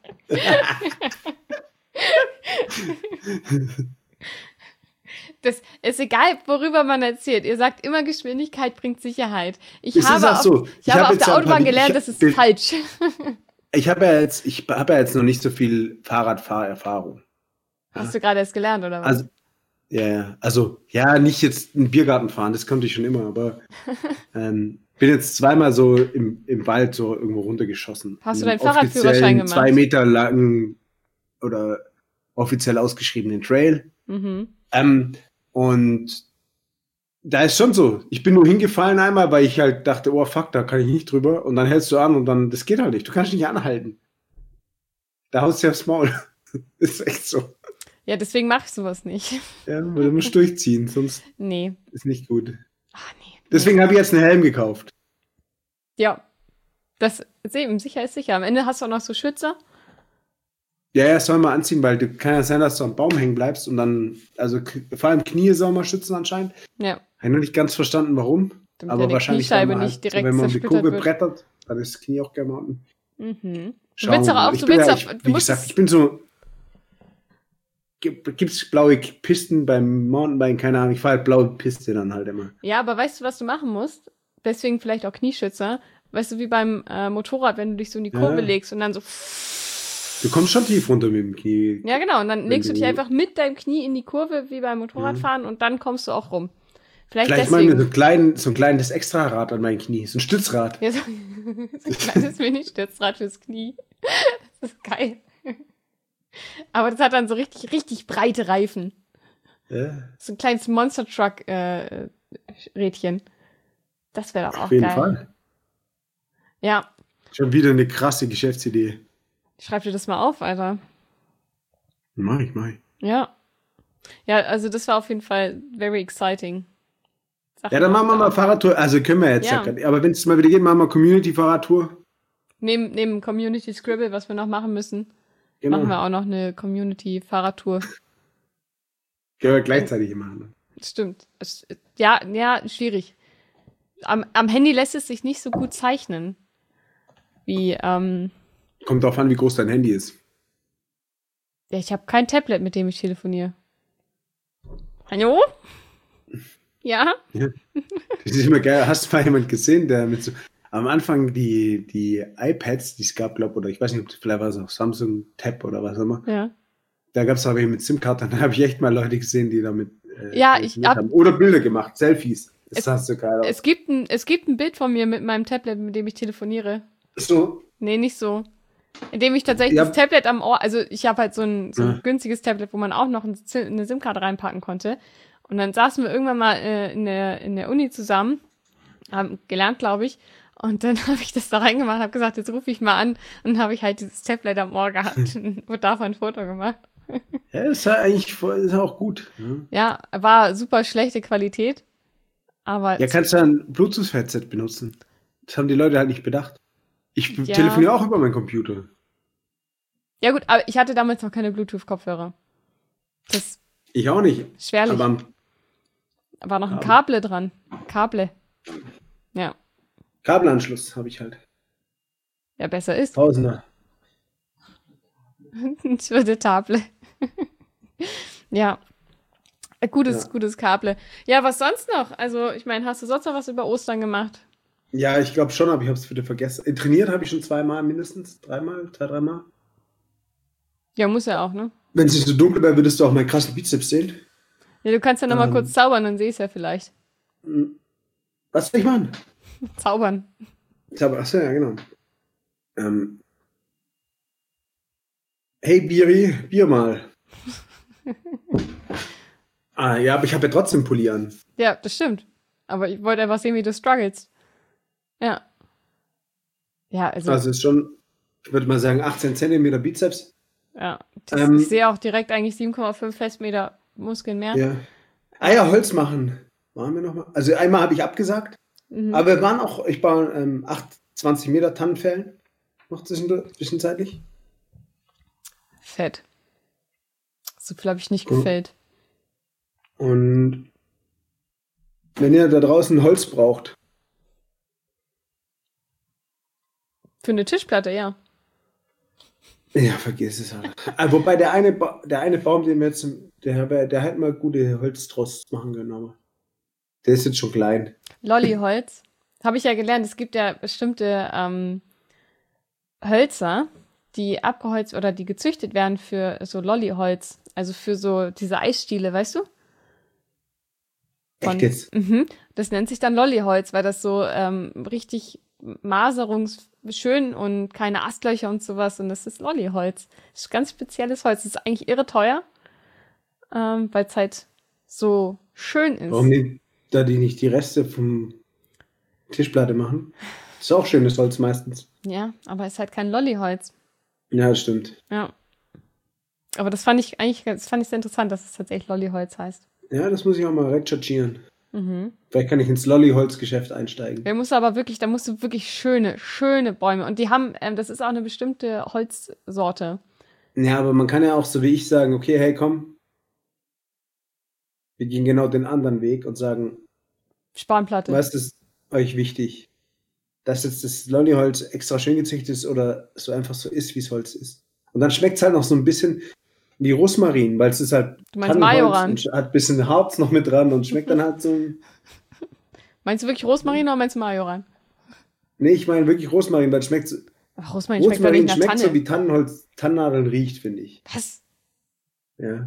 Das ist egal, worüber man erzählt. Ihr sagt immer, Geschwindigkeit bringt Sicherheit. Ich Es ist habe auch auf, so. ich Ich habe hab auf jetzt der ja ein paar Autobahn Vi- gelernt, ich- das ist Bild- falsch. Ich habe ja jetzt, ich habe ja jetzt noch nicht so viel Fahrradfahrerfahrung. Hast du gerade erst gelernt, oder was? Also, ja, ja. Also, ja, nicht jetzt einen Biergarten fahren, das konnte ich schon immer, aber ähm, bin jetzt zweimal so im, im Wald so irgendwo runtergeschossen. Hast du Einen deinen Fahrradführerschein offiziellen gemacht? Zwei Meter langen oder offiziell ausgeschriebenen Trail. Mhm. Ähm, und da ist schon so. Ich bin nur hingefallen einmal, weil ich halt dachte, oh fuck, da kann ich nicht drüber. Und dann hältst du an und dann, das geht halt nicht. Du kannst nicht anhalten. Da haust du aufs Maul. Ist echt so. Ja, deswegen mache ich sowas nicht. Ja, weil du musst durchziehen, sonst Nee. ist nicht gut. Ach, nee. Deswegen habe ich jetzt einen Helm gekauft. Ja. Das ist eben, sicher ist sicher. Am Ende hast du auch noch so Schützer. Ja, ja, soll mal anziehen, weil du, kann ja sein, dass du am Baum hängen bleibst und dann, also k- vor allem Knie soll man schützen anscheinend. Ja. Habe ich noch nicht ganz verstanden, warum. Damit aber deine wahrscheinlich, Kniescheibe wenn man, nicht halt, direkt wenn man um die zersplittert Kurve wird. brettert, dann ist das Knie auch gerne mal unten. Mhm. Du Schauen willst wir doch mal. auch, Ich du bin willst ja, auch, ich, du wie musst gesagt, es, ich bin so. Gibt es blaue Pisten beim Mountainbiken? Keine Ahnung, ich fahre halt blaue Piste dann halt immer. ja, aber weißt du, was du machen musst? Deswegen vielleicht auch Knieschützer. Weißt du, wie beim äh, Motorrad, wenn du dich so in die Kurve Ja. legst und dann so. Du kommst schon tief runter mit dem Knie. Ja, genau. Und dann Wenn legst du dich du- einfach mit deinem Knie in die Kurve, wie beim Motorradfahren, und dann kommst du auch rum. Vielleicht, Vielleicht mal mit so, deswegen. einem kleinen, so ein kleines Extrarad an mein Knie, so ein Stützrad. Ja, so, so ein kleines Mini-Stützrad fürs Knie. Das ist geil. Aber das hat dann so richtig, richtig breite Reifen. Ja, So ein kleines Monster-Truck-Rädchen. Das wäre doch auch auf jeden geil. Fall. Ja, Schon wieder eine krasse Geschäftsidee. schreib dir das mal auf, Alter. Mach ich, mach ich. Ja. Ja, also das war auf jeden Fall very exciting. Sag Ja, dann mal, machen wir mal Fahrradtour. Also können wir jetzt ja, Ja. grad- aber wenn es mal wieder geht, machen wir Community-Fahrradtour. Neben, neben Community Scribble, was wir noch machen müssen, Genau. machen wir auch noch eine Community-Fahrradtour. Können wir gleichzeitig machen. Stimmt. Es, ja, ja, schwierig. Am, am Handy lässt es sich nicht so gut zeichnen. Wie, ähm, Kommt drauf an, wie groß dein Handy ist. ja, ich habe kein Tablet, mit dem ich telefoniere. Hallo? Ja? Das ist immer geil. Hast du mal jemand gesehen, der mit so am Anfang die, die iPads, die es gab, glaube oder ich weiß nicht, ob das vielleicht war es auch Samsung Tab oder was auch immer. Ja. Da gab es aber mit SIM-Karten. Da habe ich echt mal Leute gesehen, die damit äh, Ja, ich telefoniert hab- haben. Oder Bilder gemacht, Selfies. Das Es- sah so geil aus. Es gibt, ein, es gibt ein Bild von mir mit meinem Tablet, mit dem ich telefoniere. So, Nee, nicht so. Indem ich tatsächlich Ja. das Tablet am Ohr, also ich habe halt so ein, so ein Ja. günstiges Tablet, wo man auch noch ein Zi- eine SIM-Karte reinpacken konnte. Und dann saßen wir irgendwann mal äh, in, der, in der Uni zusammen, haben gelernt, glaube ich. Und dann habe ich das da reingemacht, habe gesagt, jetzt rufe ich mal an. Und dann habe ich halt dieses Tablet am Ohr gehabt und wurde davon ein Foto gemacht. ja, ist ja eigentlich voll, ist ja auch gut. Ne? Ja, war super schlechte Qualität. Aber Ja, kannst du ein Bluetooth-Headset benutzen. Das haben die Leute halt nicht bedacht. Ich Ja. telefoniere auch über meinen Computer. ja gut, aber ich hatte damals noch keine Bluetooth-Kopfhörer. Das Ich auch nicht. ist schwerlich. Aber am war noch ein aber- Kabel dran. Kable. Ja. Kabelanschluss habe ich halt. Ja, besser ist. Tausender. Für die Table. Ja. Ein Gutes, Ja. gutes Kable. Ja, was sonst noch? Also, ich meine, hast du sonst noch was über Ostern gemacht? Ja, ich glaube schon, aber ich habe es wieder vergessen. Äh, Trainiert habe ich schon zweimal mindestens. Dreimal, zwei, dreimal. Ja, muss ja auch, ne? Wenn es nicht so dunkel wäre, würdest du auch meinen krassen Bizeps sehen. Ja, du kannst ja noch mal Ähm. kurz zaubern, dann sehe ich es ja vielleicht. Hm. Was soll ich machen? Zaubern. Ich habe, achso, ja, genau. Ähm. Hey, Biri, Bier mal. ah, ja, aber ich habe ja trotzdem Pulli an. Ja, das stimmt. Aber ich wollte einfach sehen, wie du strugglest. Ja. Ja, also, Also ist schon, ich würde mal sagen, achtzehn Zentimeter Bizeps. ja. Das, ähm, ich sehe auch direkt eigentlich sieben Komma fünf Festmeter Muskeln mehr. Ja. Eierholz machen. Machen wir nochmal. Also einmal habe ich abgesagt, Mhm. aber wir waren auch, ich war ähm, achtundzwanzig Meter Tannenfällen. Noch zwischen, zwischenzeitlich. Fett. So viel habe ich nicht Mhm. gefällt. Und wenn ihr da draußen Holz braucht, Für eine Tischplatte, ja. Ja, vergiss es halt. Ah, wobei der eine, ba der eine Baum, den wir jetzt, der, der, der hätte mal gute Holztrost machen können, aber der ist jetzt schon klein. Lolliholz. Habe ich ja gelernt, es gibt ja bestimmte ähm, Hölzer, die abgeholzt oder die gezüchtet werden für so Lolliholz. Also für so diese Eisstiele, weißt du? Von, Echt jetzt? mhm. Das nennt sich dann Lolliholz, weil das so ähm, richtig maserungsschön und keine Astlöcher und sowas. Und das ist Lolliholz. Das ist ganz spezielles Holz. Das ist eigentlich irre teuer, ähm, weil es halt so schön ist. Warum die, da die nicht die Reste vom Tischplatte machen? Ist auch schönes Holz meistens. Ja, aber es ist halt kein Lolliholz. Ja, das stimmt. Ja. Aber das fand ich eigentlich, das fand ich sehr interessant, dass es tatsächlich Lolliholz heißt. Ja, das muss ich auch mal recherchieren. Mhm. Vielleicht kann ich ins Lolliholzgeschäft einsteigen. Da musst du aber wirklich, da musst du wirklich schöne, schöne Bäume. Und die haben, ähm, das ist auch eine bestimmte Holzsorte. Ja, aber man kann ja auch so wie ich sagen, okay, hey, komm, wir gehen genau den anderen Weg und sagen, Spanplatte. was ist euch wichtig? Dass jetzt das Lolliholz extra schön gezüchtet ist oder so einfach so ist, wie es Holz ist. Und dann schmeckt es halt noch so ein bisschen wie Rosmarin, weil es ist halt Du meinst Tannenholz Majoran? und hat ein bisschen Harz noch mit dran und schmeckt dann halt so. Meinst du wirklich Rosmarin oder meinst du Majoran? Nee, ich meine wirklich Rosmarin, weil es schmeckt so. Ach, Rosmarin schmeckt doch nicht Rosmarin nach schmeckt Tanne. so wie Tannenholz, Tannennadeln riecht, finde ich. Was? Ja.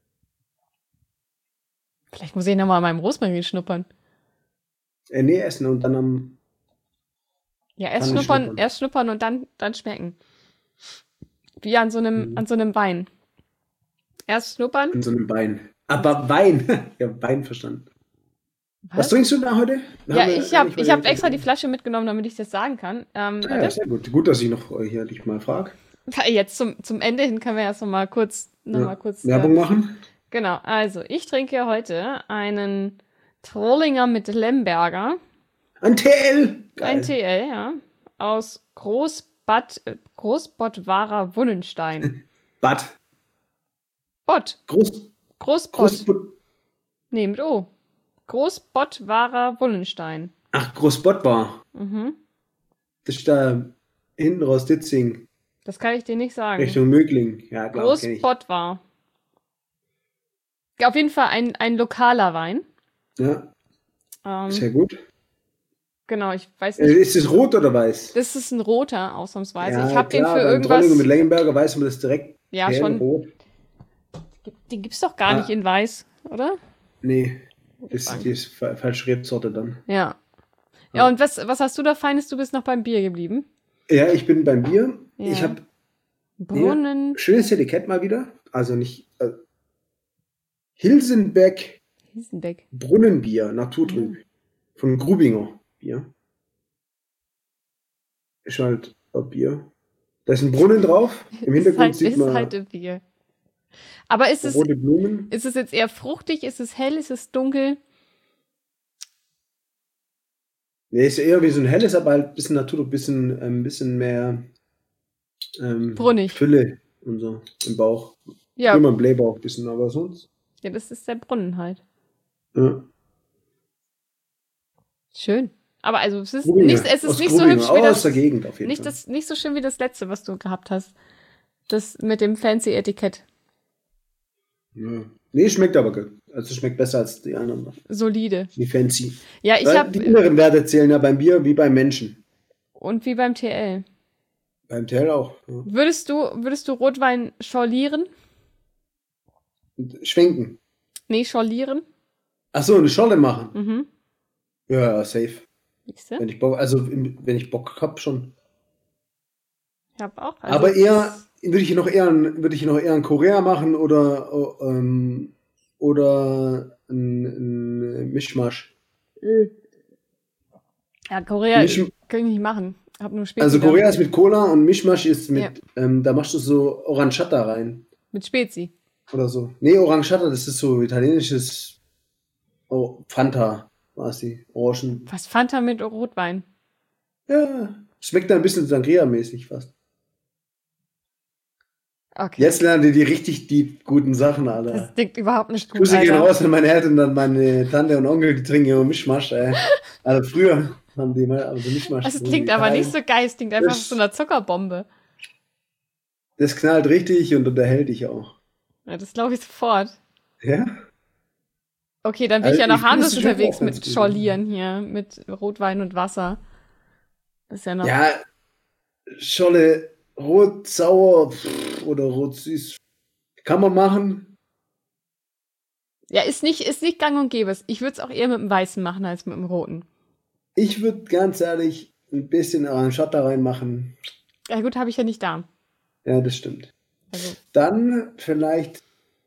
Vielleicht muss ich nochmal an meinem Rosmarin schnuppern. Äh, nee, essen und dann am. Ja, erst Tanne schnuppern, schnuppern. erst schnuppern und dann, dann schmecken. Wie an so einem, Mhm. an so einem Wein. Erst schnuppern. In so einem Wein. Aber Wein. Ich habe Wein verstanden. Was? Was? trinkst du da heute? Ja, Haben wir ich gar habe nicht ich hab mal- extra die Flasche mitgenommen, damit ich das sagen kann. Ähm, Ah, ja, warte. sehr gut. Gut, dass ich noch äh, hier dich mal frage. Jetzt zum, zum Ende hin können wir erst noch mal kurz, noch Ja. mal kurz Werbung äh, machen? Genau, also ich trinke heute einen Trollinger mit Lemberger. Ein T L! Ein Geil. T L, ja. Aus Großbad, äh, Großbottwarer Wunnenstein. Bad. Bott. Groß. Großbott. Groß. Nee, mit O. Großbottwarer Wunnenstein. Ach, Großbott war. Mhm. Das ist da hinten raus Ditzing. Das kann ich dir nicht sagen. Richtung Mögling. Ja, klar, kenn ich. Großbott war. Auf jeden Fall ein, ein lokaler Wein. Ja, Ähm, sehr gut. genau, ich weiß Äh, nicht. ist es rot oder weiß? Das ist ein roter, ausnahmsweise. Ja, ich habe den klar, für beim irgendwas. Trollinger mit Lengenberger weiß man das direkt. Ja, hell schon. Rot. Den gibt's doch gar Ah. nicht in weiß, oder? Nee, das die ist fa- falsche Rebsorte dann. Ja. Ja, Ja. und was, was hast du da Feines? Du bist noch beim Bier geblieben. Ja, ich bin beim Bier. Ja. Ich habe Brunnen. schönes Etikett mal wieder. Also nicht. Äh, Hilsenbeck Hiesenbeck. Brunnenbier, naturtrüb. Von Grubinger Bier. Ist halt ein Bier. Da ist ein Brunnen drauf. Im Ist Hintergrund halt, sieht ist man halt ein Bier. Aber ist es, rote Blumen. ist es jetzt eher fruchtig? Ist es hell? Ist es dunkel? Nee, ist eher wie so ein helles, aber halt ein bisschen Natur, ein bisschen, ein bisschen mehr ähm, Brunnig. Fülle und so im Bauch. Ja, Immer im Blähbauch ein bisschen, aber sonst. ja, das ist der Brunnen halt. Ja. Schön. Aber also es ist Grubinger, nicht, es ist aus nicht so Grubinger, hübsch wie aber aus das, der Gegend auf jeden nicht Fall. das, nicht so schön wie das letzte, was du gehabt hast. Das mit dem fancy Etikett. Ja. Nee, schmeckt aber gut. Also schmeckt besser als die anderen. Solide. Die fancy. Ja, ich Weil habe die inneren Werte zählen ja beim Bier wie beim Menschen. und wie beim T L. Beim Tell auch. Ja. Würdest du, würdest du Rotwein schorlieren? Und schwenken. Nee, schorlieren. Ach so, eine Scholle machen. Mhm. Ja, ja, safe. Siehste? Wenn ich Bock, also im- wenn ich Bock hab schon. Ich hab auch. Also Aber es eher ist- würde ich noch eher einen- würde ich noch eher einen Korea machen oder oh, ähm, oder ein, ein Mischmasch. Ja, Korea Misch, kann ich nicht machen. Hab nur Spezi. also da. Korea ist mit Cola und Mischmasch ist mit, Ja. ähm, da machst du so Oranchata rein Mit Spezi. oder so. Nee, Oranchata, das ist so italienisches oh, Fanta, war es die Orangen. Was Fanta mit Rotwein? Ja, schmeckt da ein bisschen Sangria-mäßig fast. Okay. Jetzt lernen die die richtig die guten Sachen, Alter. Das klingt überhaupt nicht gut, Grüße gehen Alter. raus an meine Eltern, dann meine Tante und Onkel, die trinken immer Mischmasch, ey. Also früher haben die mal, also Mischmasch. Das klingt aber nicht so geil. Es klingt einfach nach so einer Zuckerbombe. Das knallt richtig und unterhält dich auch. Ja, das glaube ich sofort. Ja? Okay, dann bin Also ich ja noch ich finde harmlos das Geschmack unterwegs auch ganz mit gut. Schorlieren hier, mit Rotwein und Wasser. Das ist ja noch. Ja, Scholle rot, sauer pff, oder rot, süß. Kann man machen. Ja, ist nicht, ist nicht gang und gäbe. Ich würde es auch eher mit dem Weißen machen als mit dem Roten. Ich würde ganz ehrlich ein bisschen Aranchat reinmachen. Ja gut, habe ich ja nicht da. Ja, das stimmt. Also, Dann vielleicht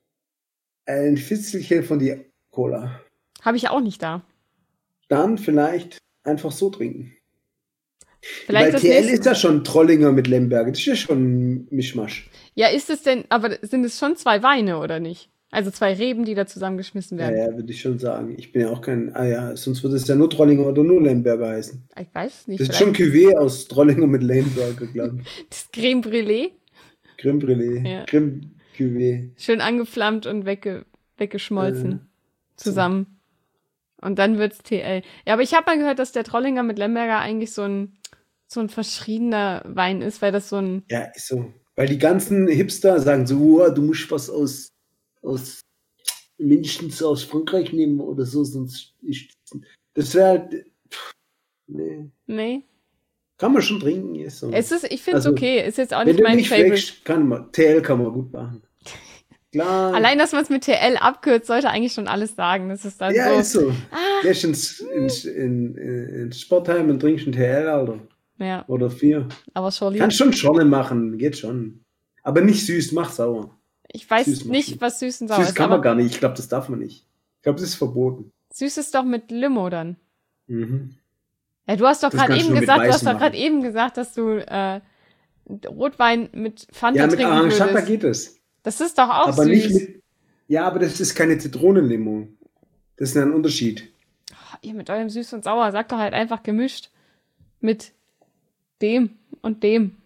ein Fitzelchen von die Cola. habe ich auch nicht da. Dann vielleicht einfach so trinken. Vielleicht Weil das T L nächste. ist ja schon Trollinger mit Lemberg. Das ist ja schon ein Mischmasch. Ja, ist es denn, aber sind es schon zwei Weine oder nicht? Also zwei Reben, die da zusammengeschmissen Ja, werden. ja, würde ich schon sagen. Ich bin ja auch kein. Ah ja, sonst würde es ja nur Trollinger oder nur Lemberger heißen. Ich weiß es nicht. Das ist schon Vielleicht Cuvée aus Trollinger mit Lemberger, glaube ich. das Creme Brûlée. Creme Brûlée. Ja. Creme Cuvée. Schön angeflammt und wegge weggeschmolzen. Äh, zusammen. Und dann wird's T L. Ja, aber ich habe mal gehört, dass der Trollinger mit Lemberger eigentlich so ein, so ein verschriebener Wein ist, weil das so ein. Ja, ist so. Weil die ganzen Hipster sagen so, oh, du musst was aus, aus mindestens aus Frankreich nehmen oder so, sonst ist das wäre halt. Pff, nee. Nee. Kann man schon trinken, ist so. Es ist, ich finde es Also, okay. Ist jetzt auch Wenn nicht du mein nicht Favorite. fragst, kann man. T L kann man gut machen. Klar. Allein, dass man es mit T L abkürzt, sollte eigentlich schon alles sagen. Das ist dann Ja, so. ist so. Ah, Gehst ins, ins, in, in, ins Sportheim und trinkst ein T L, Alter. ja, Oder vier. aber Schorli. Kannst schon Schorle machen, geht schon. Aber nicht süß, mach sauer. Ich weiß Süß machen. nicht, was süß und sauer Süß ist, kann man aber gar nicht. Ich glaube, das darf man nicht. Ich glaube, das ist verboten. süß ist doch mit Limo dann. Mhm. Ja, du hast doch Das gerade kannst eben du mit gesagt, du hast Weißen doch machen. gerade eben gesagt, dass du äh, Rotwein mit Fanta Ja, mit trinken Aranchat würdest. geht es. Das ist doch auch Aber süß. nicht mit. Ja, aber das ist keine Zitronenlimo. Das ist ein Unterschied. Ihr mit eurem süß und sauer, sagt doch halt einfach gemischt mit dem und dem.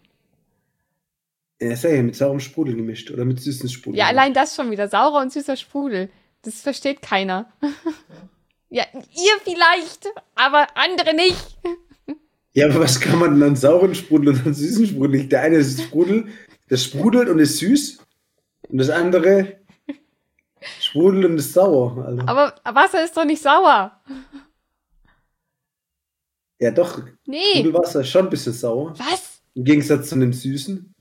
Ja, sag ja, mit saurem Sprudel gemischt oder mit süßen Sprudel. Ja, allein das schon wieder. Saurer und süßer Sprudel. Das versteht keiner. Ja, ihr vielleicht, aber andere nicht. Ja, aber was kann man denn an sauren Sprudel und an süßen Sprudel nicht? Der eine ist Sprudel, das sprudelt und ist süß. Und das andere sprudelt und ist sauer. Also. Aber Wasser ist doch nicht sauer. Ja, doch. Nee. Sprudelwasser ist schon ein bisschen sauer. Was? Im Gegensatz zu dem süßen.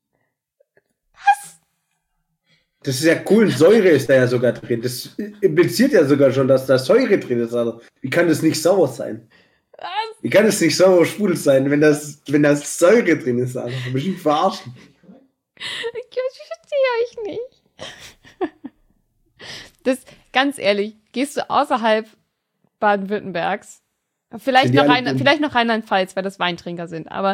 Was? Das ist ja Kohlensäure ist da ja sogar drin. Das impliziert ja sogar schon, dass da Säure drin ist. Also, wie kann das nicht sauer sein? Was? Wie kann es nicht sauer Sprudel sein, wenn das, wenn da Säure drin ist? Also, du bist nicht verarschen. Ich verstehe euch nicht. Das, ganz ehrlich, gehst du außerhalb Baden-Württembergs, vielleicht Sind die noch, alle Rhein, dumm? vielleicht noch Rheinland-Pfalz, weil das Weintrinker sind, aber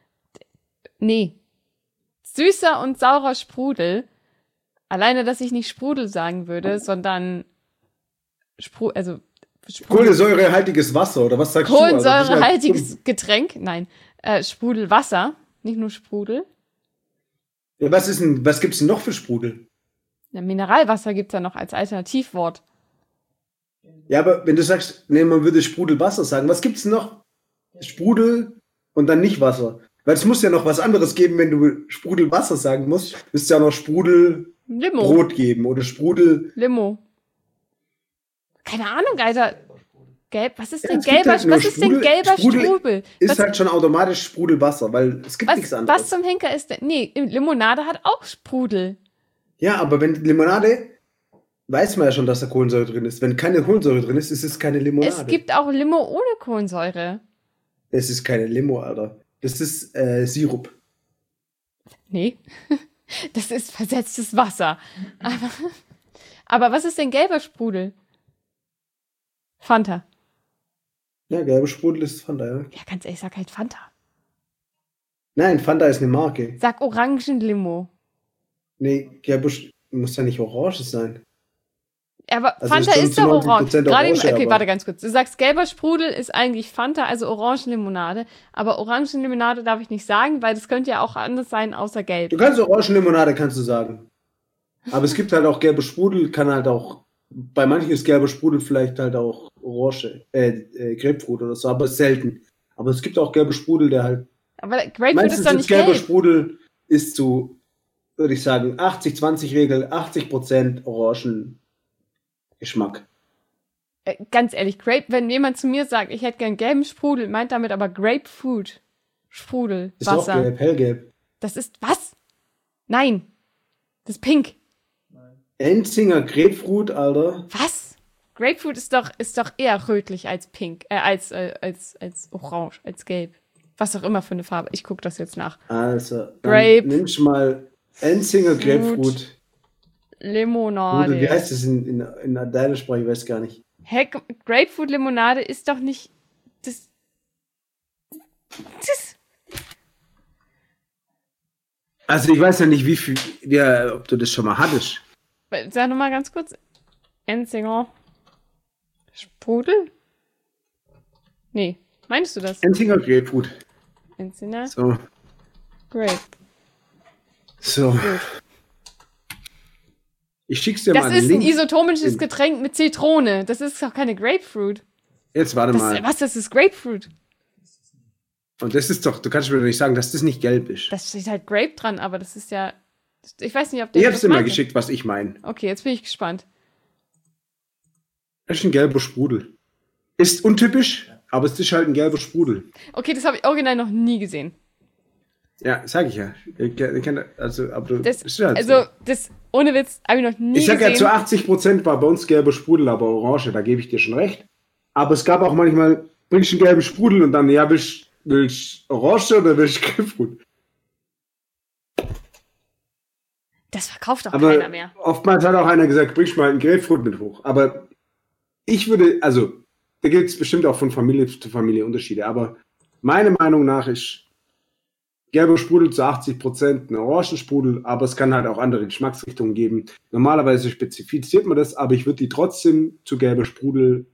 nee. Süßer und saurer Sprudel, alleine, dass ich nicht Sprudel sagen würde, sondern Spru also Sprudel, Kohlensäurehaltiges Wasser, oder was sagst du? Also, das ist halt Kohlensäurehaltiges dumm. Getränk, nein, äh, Sprudelwasser, nicht nur Sprudel. Ja, was ist denn, was gibt's denn noch für Sprudel? Ja, Mineralwasser gibt's ja noch als Alternativwort. Ja, aber wenn du sagst, nee, man würde Sprudelwasser sagen, was gibt's denn noch? Sprudel und dann nicht Wasser. Weil es muss ja noch was anderes geben, wenn du Sprudelwasser sagen musst. Müsste ja noch Sprudelbrot Limo. geben oder Sprudel. Limo. Keine Ahnung, Alter. Gelb, was ist Ja, denn es gibt gelber, halt nur was ist denn Sprudel- gelber Sprudel Strubel? Ist Was, halt schon automatisch Sprudelwasser, weil es gibt nichts was, anderes. was zum Henker ist denn? Nee, Limonade hat auch Sprudel. Ja, aber wenn Limonade, weiß man ja schon, dass da Kohlensäure drin ist. Wenn keine Kohlensäure drin ist, ist es keine Limonade. Es gibt auch Limo ohne Kohlensäure. Es ist keine Limo, Alter. Das ist äh, Sirup. Nee. Das ist versetztes Wasser. Aber, aber was ist denn gelber Sprudel? Fanta. Ja, gelbe Sprudel ist Fanta, ja. Ja, ganz ehrlich, sag halt Fanta. Nein, Fanta ist eine Marke. Sag Orangenlimo. Nee, gelbe Sch- muss ja nicht orange sein. Aber Also Fanta ist schon ist zu doch neunzig orange. Prozent Gerade im, Orange, okay, aber- warte ganz kurz. Du sagst, gelber Sprudel ist eigentlich Fanta, also Orangenlimonade. Aber Orangenlimonade darf ich nicht sagen, weil das könnte ja auch anders sein, außer gelb. Du kannst Orangenlimonade, kannst du sagen. Aber es gibt halt auch gelbe Sprudel, kann halt auch, bei manchen ist gelber Sprudel vielleicht halt auch Orange, äh, äh Grapefruit oder so, aber selten. Aber es gibt auch gelbe Sprudel, der halt, Aber Grapefruit meistens ist doch ist nicht gelber gelb. Sprudel ist zu würde ich sagen, achtzig zwanzig Regel, achtzig Prozent Orangengeschmack. Äh, ganz ehrlich, Grape, wenn jemand zu mir sagt, ich hätte gern gelben Sprudel, meint damit aber Grapefruit. Sprudel, Ist auch Wasser. gelb, hellgelb. Das ist, was? Nein. Das ist pink. Enzinger Grapefruit, Alter. Was? Grapefruit ist doch, ist doch eher rötlich als pink, äh, als, äh, als, als orange, als gelb. Was auch immer für eine Farbe. Ich gucke das jetzt nach. Also, dann Grape. nimmst du mal Enzinger Grapefruit. Limonade. Oder wie heißt das in, in, in deiner Sprache? Ich weiß gar nicht. Hä, Grapefruit-Limonade ist doch nicht. Das. Das. Also ich weiß ja nicht, wie viel, ja, ob du das schon mal hattest. Sag nochmal ganz kurz. Enzinger. Sprudel? Nee. Meinst du das? Enzinger Grapefruit. Enzinger So. Grape. So. Gut. Ich schick's dir Das mal ist einen ein Link. isotonisches Getränk mit Zitrone. Das ist doch keine Grapefruit. Jetzt warte Das, mal. was, das ist Grapefruit? Und das ist doch, du kannst mir doch nicht sagen, dass das nicht gelb ist. Da steht halt Grape dran, aber das ist ja. Ich weiß nicht, ob der. Ich hab's das dir mal meinte. geschickt, was ich meine. Okay, jetzt bin ich gespannt. Das ist ein gelber Sprudel. Ist untypisch, aber es ist halt ein gelber Sprudel. Okay, das habe ich original noch nie gesehen. Ja, sag ich ja. Ich, ich kann, also, aber du, Das, ist halt also, so. das, ohne Witz, habe ich noch nie Ich sag gesehen. ja, zu achtzig Prozent war bei uns gelber Sprudel, aber Orange, da gebe ich dir schon recht. Aber es gab auch manchmal, bringst du einen gelben Sprudel und dann, ja, willst du Orange oder willst du Grapefruit? Das verkauft doch Aber keiner mehr. oftmals hat auch einer gesagt, bringst mal einen Grapefruit mit hoch. Aber ich würde, also, da gibt es bestimmt auch von Familie zu Familie Unterschiede, aber meiner Meinung nach ist gelber Sprudel zu achtzig Prozent ein Orangensprudel, aber es kann halt auch andere Geschmacksrichtungen geben. Normalerweise spezifiziert man das, aber ich würde die trotzdem zu gelber Sprudel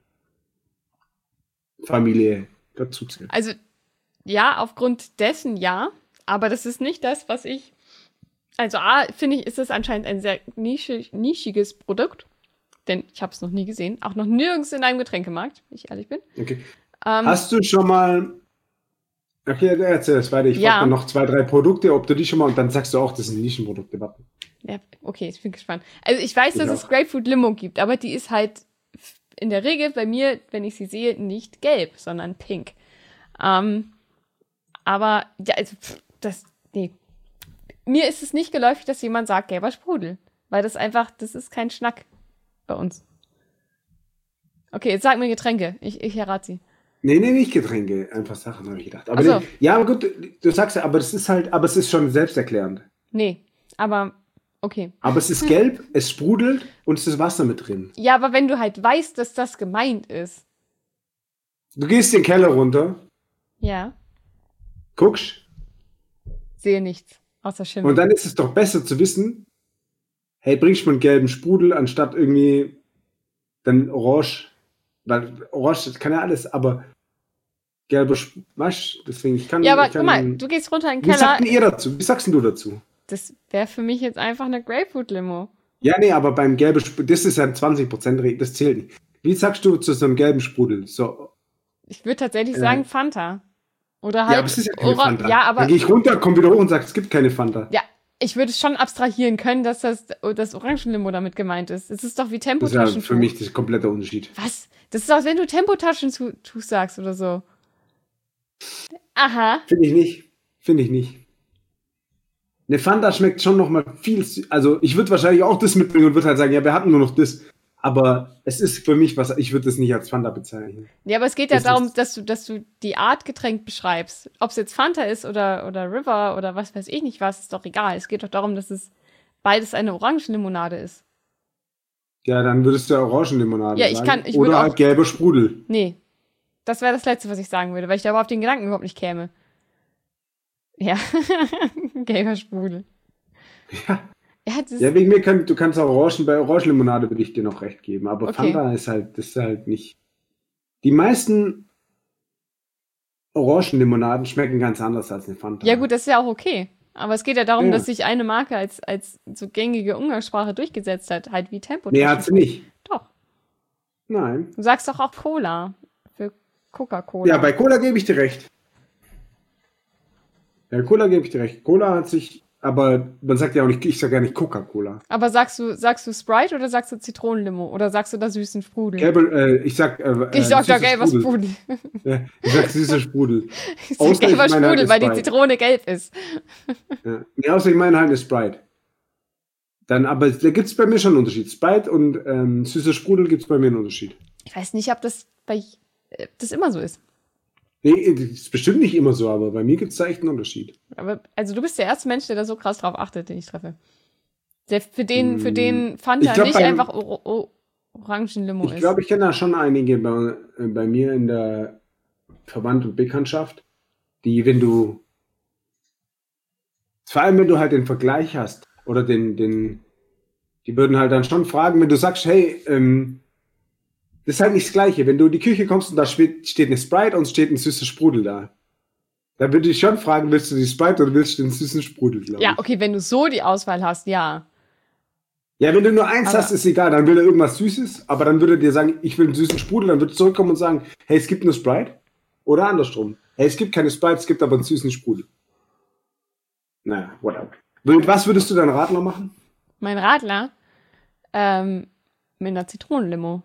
Familie dazu zählen. Also, ja, aufgrund dessen ja, aber das ist nicht das, was ich. Also, A, finde ich, ist das anscheinend ein sehr nischig, nischiges Produkt, denn ich habe es noch nie gesehen, auch noch nirgends in einem Getränkemarkt, wenn ich ehrlich bin. Okay. Ähm, Hast du schon mal. Okay, erzähl das weiter. Ich Ja. frage dann noch zwei, drei Produkte, ob du die schon mal. Und dann sagst du auch, das sind Nischenprodukte. Warte. ja, okay, ich bin gespannt. Also, ich weiß, Ich dass es auch. Grapefruit Limo gibt, aber die ist halt in der Regel bei mir, wenn ich sie sehe, nicht gelb, sondern pink. Ähm, aber, ja, also, pff, das, nee. Mir ist es nicht geläufig, dass jemand sagt, gelber Sprudel. Weil das einfach, das ist kein Schnack bei uns. Okay, jetzt sag mir Getränke. Ich, ich errate sie. Nee, nee, nicht Getränke. Einfach Sachen, habe ich gedacht. Aber Ach so. nee, ja, aber gut, du sagst ja, aber das ist halt, aber es ist schon selbsterklärend. Nee, aber, okay. Aber es ist gelb, es sprudelt und es ist Wasser mit drin. Ja, aber wenn du halt weißt, dass das gemeint ist. Du gehst den Keller runter, Ja, guckst, sehe nichts. Außer Schimmel. und dann ist es doch besser zu wissen, hey, bringst du mir einen gelben Sprudel, anstatt irgendwie dann Orange. Weil Orange, das kann ja alles, aber gelber Sprudel, weißt du, deswegen, ich kann ja, aber ich kann, guck mal, du gehst runter in den Wie Keller. sagt denn ihr dazu? Wie sagst denn du dazu? Das wäre für mich jetzt einfach eine Grapefruit-Limo. Ja, nee, aber beim gelben Sprudel, das ist ja ein zwanzig Prozent Regel, das zählt nicht. Wie sagst du zu so einem gelben Sprudel? So, Ich würde tatsächlich Äh. sagen Fanta. Oder halt. ja, aber es ist ja keine Ora- Fanta. Ja, aber Dann gehe ich runter, komm wieder hoch und sag, es gibt keine Fanta. ja, ich würde es schon abstrahieren können, dass das, das Orangenlimo damit gemeint ist. Es ist doch wie Das ist ja Tempotaschentuch. für mich das komplette Unterschied. Was? Das ist doch, wenn du Tempotaschentuch sagst oder so. Aha. Finde ich nicht. Finde ich nicht. Eine Fanta schmeckt schon noch mal viel, sü- also ich würde wahrscheinlich auch das mitbringen und würde halt sagen, ja, wir hatten nur noch das. Aber es ist für mich was, ich würde das nicht als Fanta bezeichnen. Ja, aber es geht ja Das darum, ist- dass du, dass du die Art Getränk beschreibst. Ob es jetzt Fanta ist oder, oder River oder was weiß ich nicht was, ist doch egal. Es geht doch darum, dass es beides eine Orangenlimonade ist. Ja, dann würdest du ja Orangenlimonade Ja, ich sagen. kann- ich Oder würde auch- halt gelber Sprudel. Nee. Das wäre das Letzte, was ich sagen würde, weil ich da aber auf den Gedanken überhaupt nicht käme. Ja. Gelber Sprudel. Ja. Ja, das Ja, wegen mir kann, du kannst auch Orangen, bei Orangenlimonade würde ich dir noch recht geben, aber Okay. Fanta ist halt, das ist halt nicht. Die meisten Orangenlimonaden schmecken ganz anders als eine Fanta. ja gut, das ist ja auch okay. Aber es geht ja darum, Ja. dass sich eine Marke als, als so gängige Umgangssprache durchgesetzt hat, halt wie Tempo. Nee, hat sie nicht. Doch. Nein. Du sagst doch auch Cola. Für Coca-Cola. Ja, bei Cola gebe ich dir recht. Bei Cola gebe ich dir recht. Cola hat sich aber man sagt ja auch nicht, ich sage ja nicht Coca-Cola. Aber sagst du, sagst du Sprite oder sagst du Zitronenlimo? Oder sagst du da süßen Sprudel? Gelbe, äh, ich sag, äh, ich sag da süßes gelber Sprudel. Ja, ich sag süßer Sprudel. Ich sag Außer gelber ich meine halt Sprudel, weil die Sprite. Zitrone gelb ist. Ja. Nee, außer ich meine halt eine Sprite. Dann, aber da gibt's bei mir schon einen Unterschied. Sprite und ähm, süßer Sprudel gibt's bei mir einen Unterschied. Ich weiß nicht, ob das bei äh, das immer so ist. Nee, das ist bestimmt nicht immer so, aber bei mir gibt's da echt einen Unterschied. Aber also du bist der erste Mensch, der da so krass drauf achtet, den ich treffe. Der für den, Hm. für den Ich Fanta glaub, nicht beim- einfach Or Or Orangenlimo Ich ist. glaube, ich kenne da schon einige bei, äh, bei mir in der Verwandt- und Bekanntschaft, die, wenn du, vor allem wenn du halt den Vergleich hast, oder den, den, die würden halt dann schon fragen, wenn du sagst, hey, ähm, das ist halt nicht das Gleiche. Wenn du in die Küche kommst und da steht, steht eine Sprite und steht ein süßer Sprudel da. Dann würde ich schon fragen, willst du die Sprite oder willst du den süßen Sprudel, glaube Ja, ich. okay, wenn du so die Auswahl hast, ja. Ja, wenn du nur eins Aber- hast, ist egal, dann will er irgendwas Süßes, aber dann würde er dir sagen, ich will einen süßen Sprudel, dann würde er zurückkommen und sagen, hey, es gibt nur Sprite. Oder andersrum. Hey, es gibt keine Sprite, es gibt aber einen süßen Sprudel. Naja, whatever. Mit was würdest du deinen Radler machen? Mein Radler ähm, mit einer Zitronenlimo.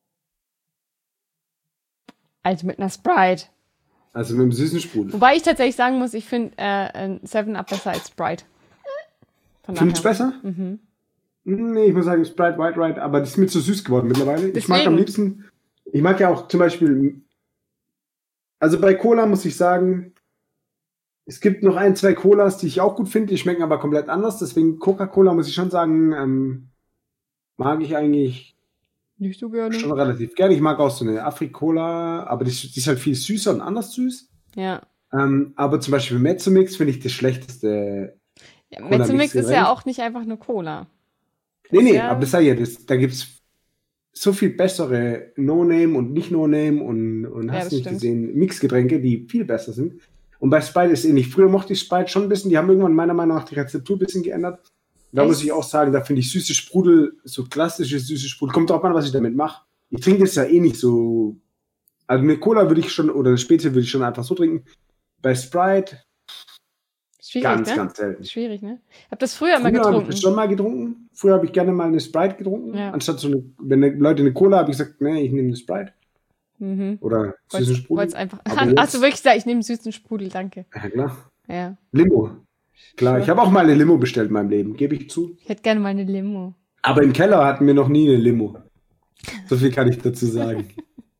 Also mit einer Sprite. Also mit einem süßen Sprudel. Wobei ich tatsächlich sagen muss, ich finde äh, seven up besser als Sprite. Von Findest du daher. besser? Mhm. Nee, ich muss sagen, Sprite, White Ride, aber das ist mir zu süß geworden mittlerweile. Ich mag Deswegen. am liebsten, ich mag ja auch zum Beispiel, also bei Cola muss ich sagen, es gibt noch ein, zwei Colas, die ich auch gut finde, die schmecken aber komplett anders. Deswegen Coca-Cola muss ich schon sagen, ähm, mag ich eigentlich Nicht so gerne. schon relativ gerne. Ich mag auch so eine Afri-Cola, aber die, ist- die ist halt viel süßer und anders süß. Ja. Ähm, aber zum Beispiel Mezzomix finde ich das schlechteste. ja Cola Mezzomix ist Mixgetränk. ja auch nicht einfach nur Cola. Nee, nee, Ja. aber das sei ja, das, da gibt's so viel bessere No-Name und nicht No-Name und, und Ja, hast das nicht stimmt. gesehen, Mixgetränke, die viel besser sind. Und bei Sprite ist ähnlich. Früher mochte ich Sprite schon ein bisschen, die haben irgendwann meiner Meinung nach die Rezeptur ein bisschen geändert. Da Echt? muss ich auch sagen, da finde ich süße Sprudel, so klassische süße Sprudel, kommt drauf an, was ich damit mache. Ich trinke das ja eh nicht so, also eine Cola würde ich schon, oder eine Spezial würde ich schon einfach so trinken. Bei Sprite Schwierig, ganz, ne? ganz selten. Schwierig, ne? Ich habe das früher immer Früher habe ich getrunken. das schon mal getrunken. Früher habe ich gerne mal eine Sprite getrunken. Ja. Anstatt so eine, wenn eine, Leute eine Cola, habe ich gesagt, nee, ich nehme eine Sprite. Mhm. Oder süßen Wollt's, Sprudel. wollt's einfach. Aber jetzt- Hast du wirklich gesagt, ich nehme süßen Sprudel, danke. Ja, klar. Ja. Limo. Klar, Sure. ich habe auch mal eine Limo bestellt in meinem Leben, gebe ich zu. Ich hätte gerne mal eine Limo. Aber im Keller hatten wir noch nie eine Limo. So viel kann ich dazu sagen.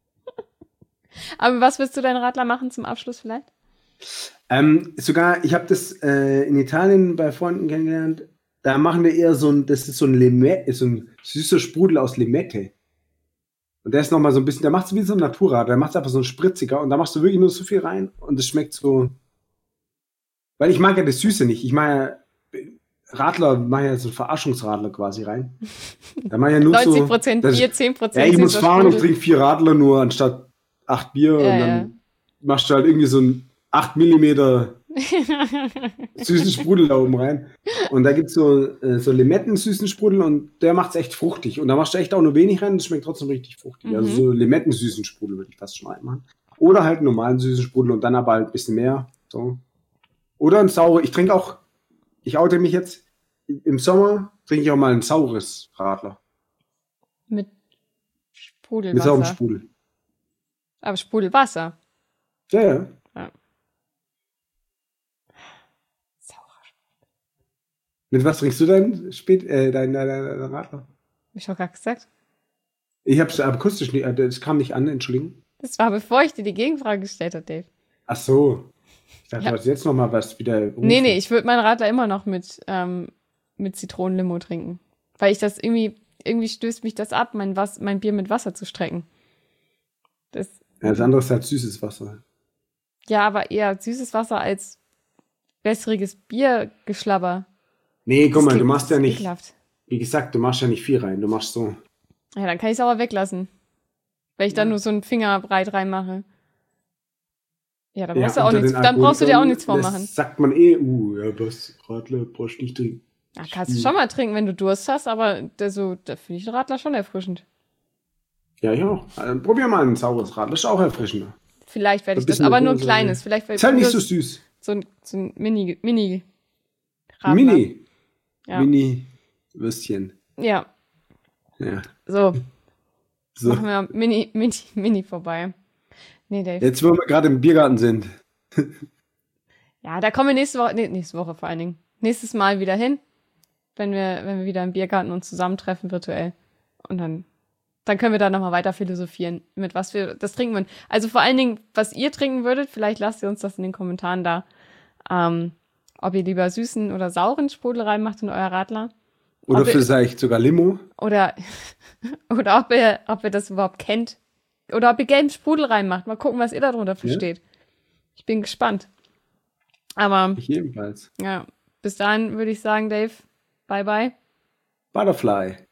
Aber was willst du deinen Radler machen zum Abschluss vielleicht? ähm, sogar, ich habe das äh, in Italien bei Freunden kennengelernt. Da machen wir eher so ein, das ist so ein Limette, so ein süßer Sprudel aus Limette. Und der ist nochmal so ein bisschen, der macht es wie so ein Naturradler, der macht es einfach so ein spritziger und da machst du wirklich nur so viel rein und es schmeckt so. Weil ich mag ja das Süße nicht. Ich mache ja Radler, mache ja so Verarschungsradler quasi rein. Da mache ich ja nur neunzig so. Prozent das- Bier, zehn Prozent Ja, ich muss süßer fahren, ich Sprudel. trinke vier Radler nur anstatt acht Bier Ja, und dann ja. machst du halt irgendwie so ein acht Millimeter süßen Sprudel da oben rein. Und da gibt's so, äh, so Limetten-süßen Sprudel und der macht's echt fruchtig. Und da machst du echt auch nur wenig rein, das schmeckt trotzdem richtig fruchtig. Mhm. Also so Limetten-süßen Sprudel würde ich fast schon reinmachen. Oder halt einen normalen süßen Sprudel und dann aber halt ein bisschen mehr. So. Oder ein saure. Ich trinke auch, ich oute mich jetzt, im Sommer trinke ich auch mal ein saures Radler. Mit Mit saurem Sprudelwasser. Sprudel. Aber Sprudelwasser. Ja, ja. Saurer. Mit was trinkst du dein, Spät, äh, dein, dein, dein, dein Radler? Hab ich doch gerade gesagt. Ich hab's akustisch nicht, äh, das kam nicht an, Entschuldigung. Das war bevor ich dir die Gegenfrage gestellt habe, Dave. Ach so. Ich dachte, Ja. du hast jetzt noch mal was wieder. Nee, nee, ich würde meinen Radler immer noch mit, ähm, mit Zitronenlimo trinken. Weil ich das irgendwie, irgendwie stößt mich das ab, mein, Was mein Bier mit Wasser zu strecken. Das, Ja, das andere ist halt süßes Wasser. ja, aber eher süßes Wasser als wässriges Biergeschlabber. Nee, guck Das mal, du klingt- machst das ja ist nicht, ekelhaft. wie gesagt, du machst ja nicht viel rein. Du machst so. Ja, dann kann ich es aber weglassen. Weil ich dann Ja. nur so einen Finger breit reinmache. Ja, da Ja, brauchst du auch unter nichts. den Dann brauchst du dir auch Alkoholikern, nichts vormachen. Das sagt man eh, uh, ja, was, Radler brauchst du nicht trinken. Ja, kannst du schon mal trinken, wenn du Durst hast, aber da, so, da finde ich den Radler schon erfrischend. Ja, ich auch. Also, probier mal ein saures Radler, das ist auch erfrischender. Vielleicht werde Ein ich das, bisschen aber nur ein Dose, kleines. Vielleicht Ist halt nicht so nur süß. so ein, so ein Mini, Mini Radler. Mini. Ja. Mini-Würstchen. Ja. Ja. So. So. Machen wir Mini, Mini, Mini vorbei. Nee, Dave. Jetzt, wo wir gerade im Biergarten sind. Ja, da kommen wir nächste Woche, nee, nächste Woche vor allen Dingen. Nächstes Mal wieder hin, wenn wir, wenn wir wieder im Biergarten uns zusammentreffen virtuell. Und dann, dann können wir da nochmal weiter philosophieren, mit was wir das trinken würden. Also vor allen Dingen, was ihr trinken würdet, vielleicht lasst ihr uns das in den Kommentaren da. Ähm, ob ihr lieber süßen oder sauren Sprudel reinmacht in euer Radler. Oder Ob ihr- vielleicht sogar Limo. Oder, oder ob ihr, ob ihr das überhaupt kennt. Oder ob ihr gelben Sprudel reinmacht. Mal gucken, was ihr darunter versteht. Ich bin gespannt. Aber, Ich ebenfalls. ja, bis dahin würde ich sagen, Dave, bye bye. Butterfly.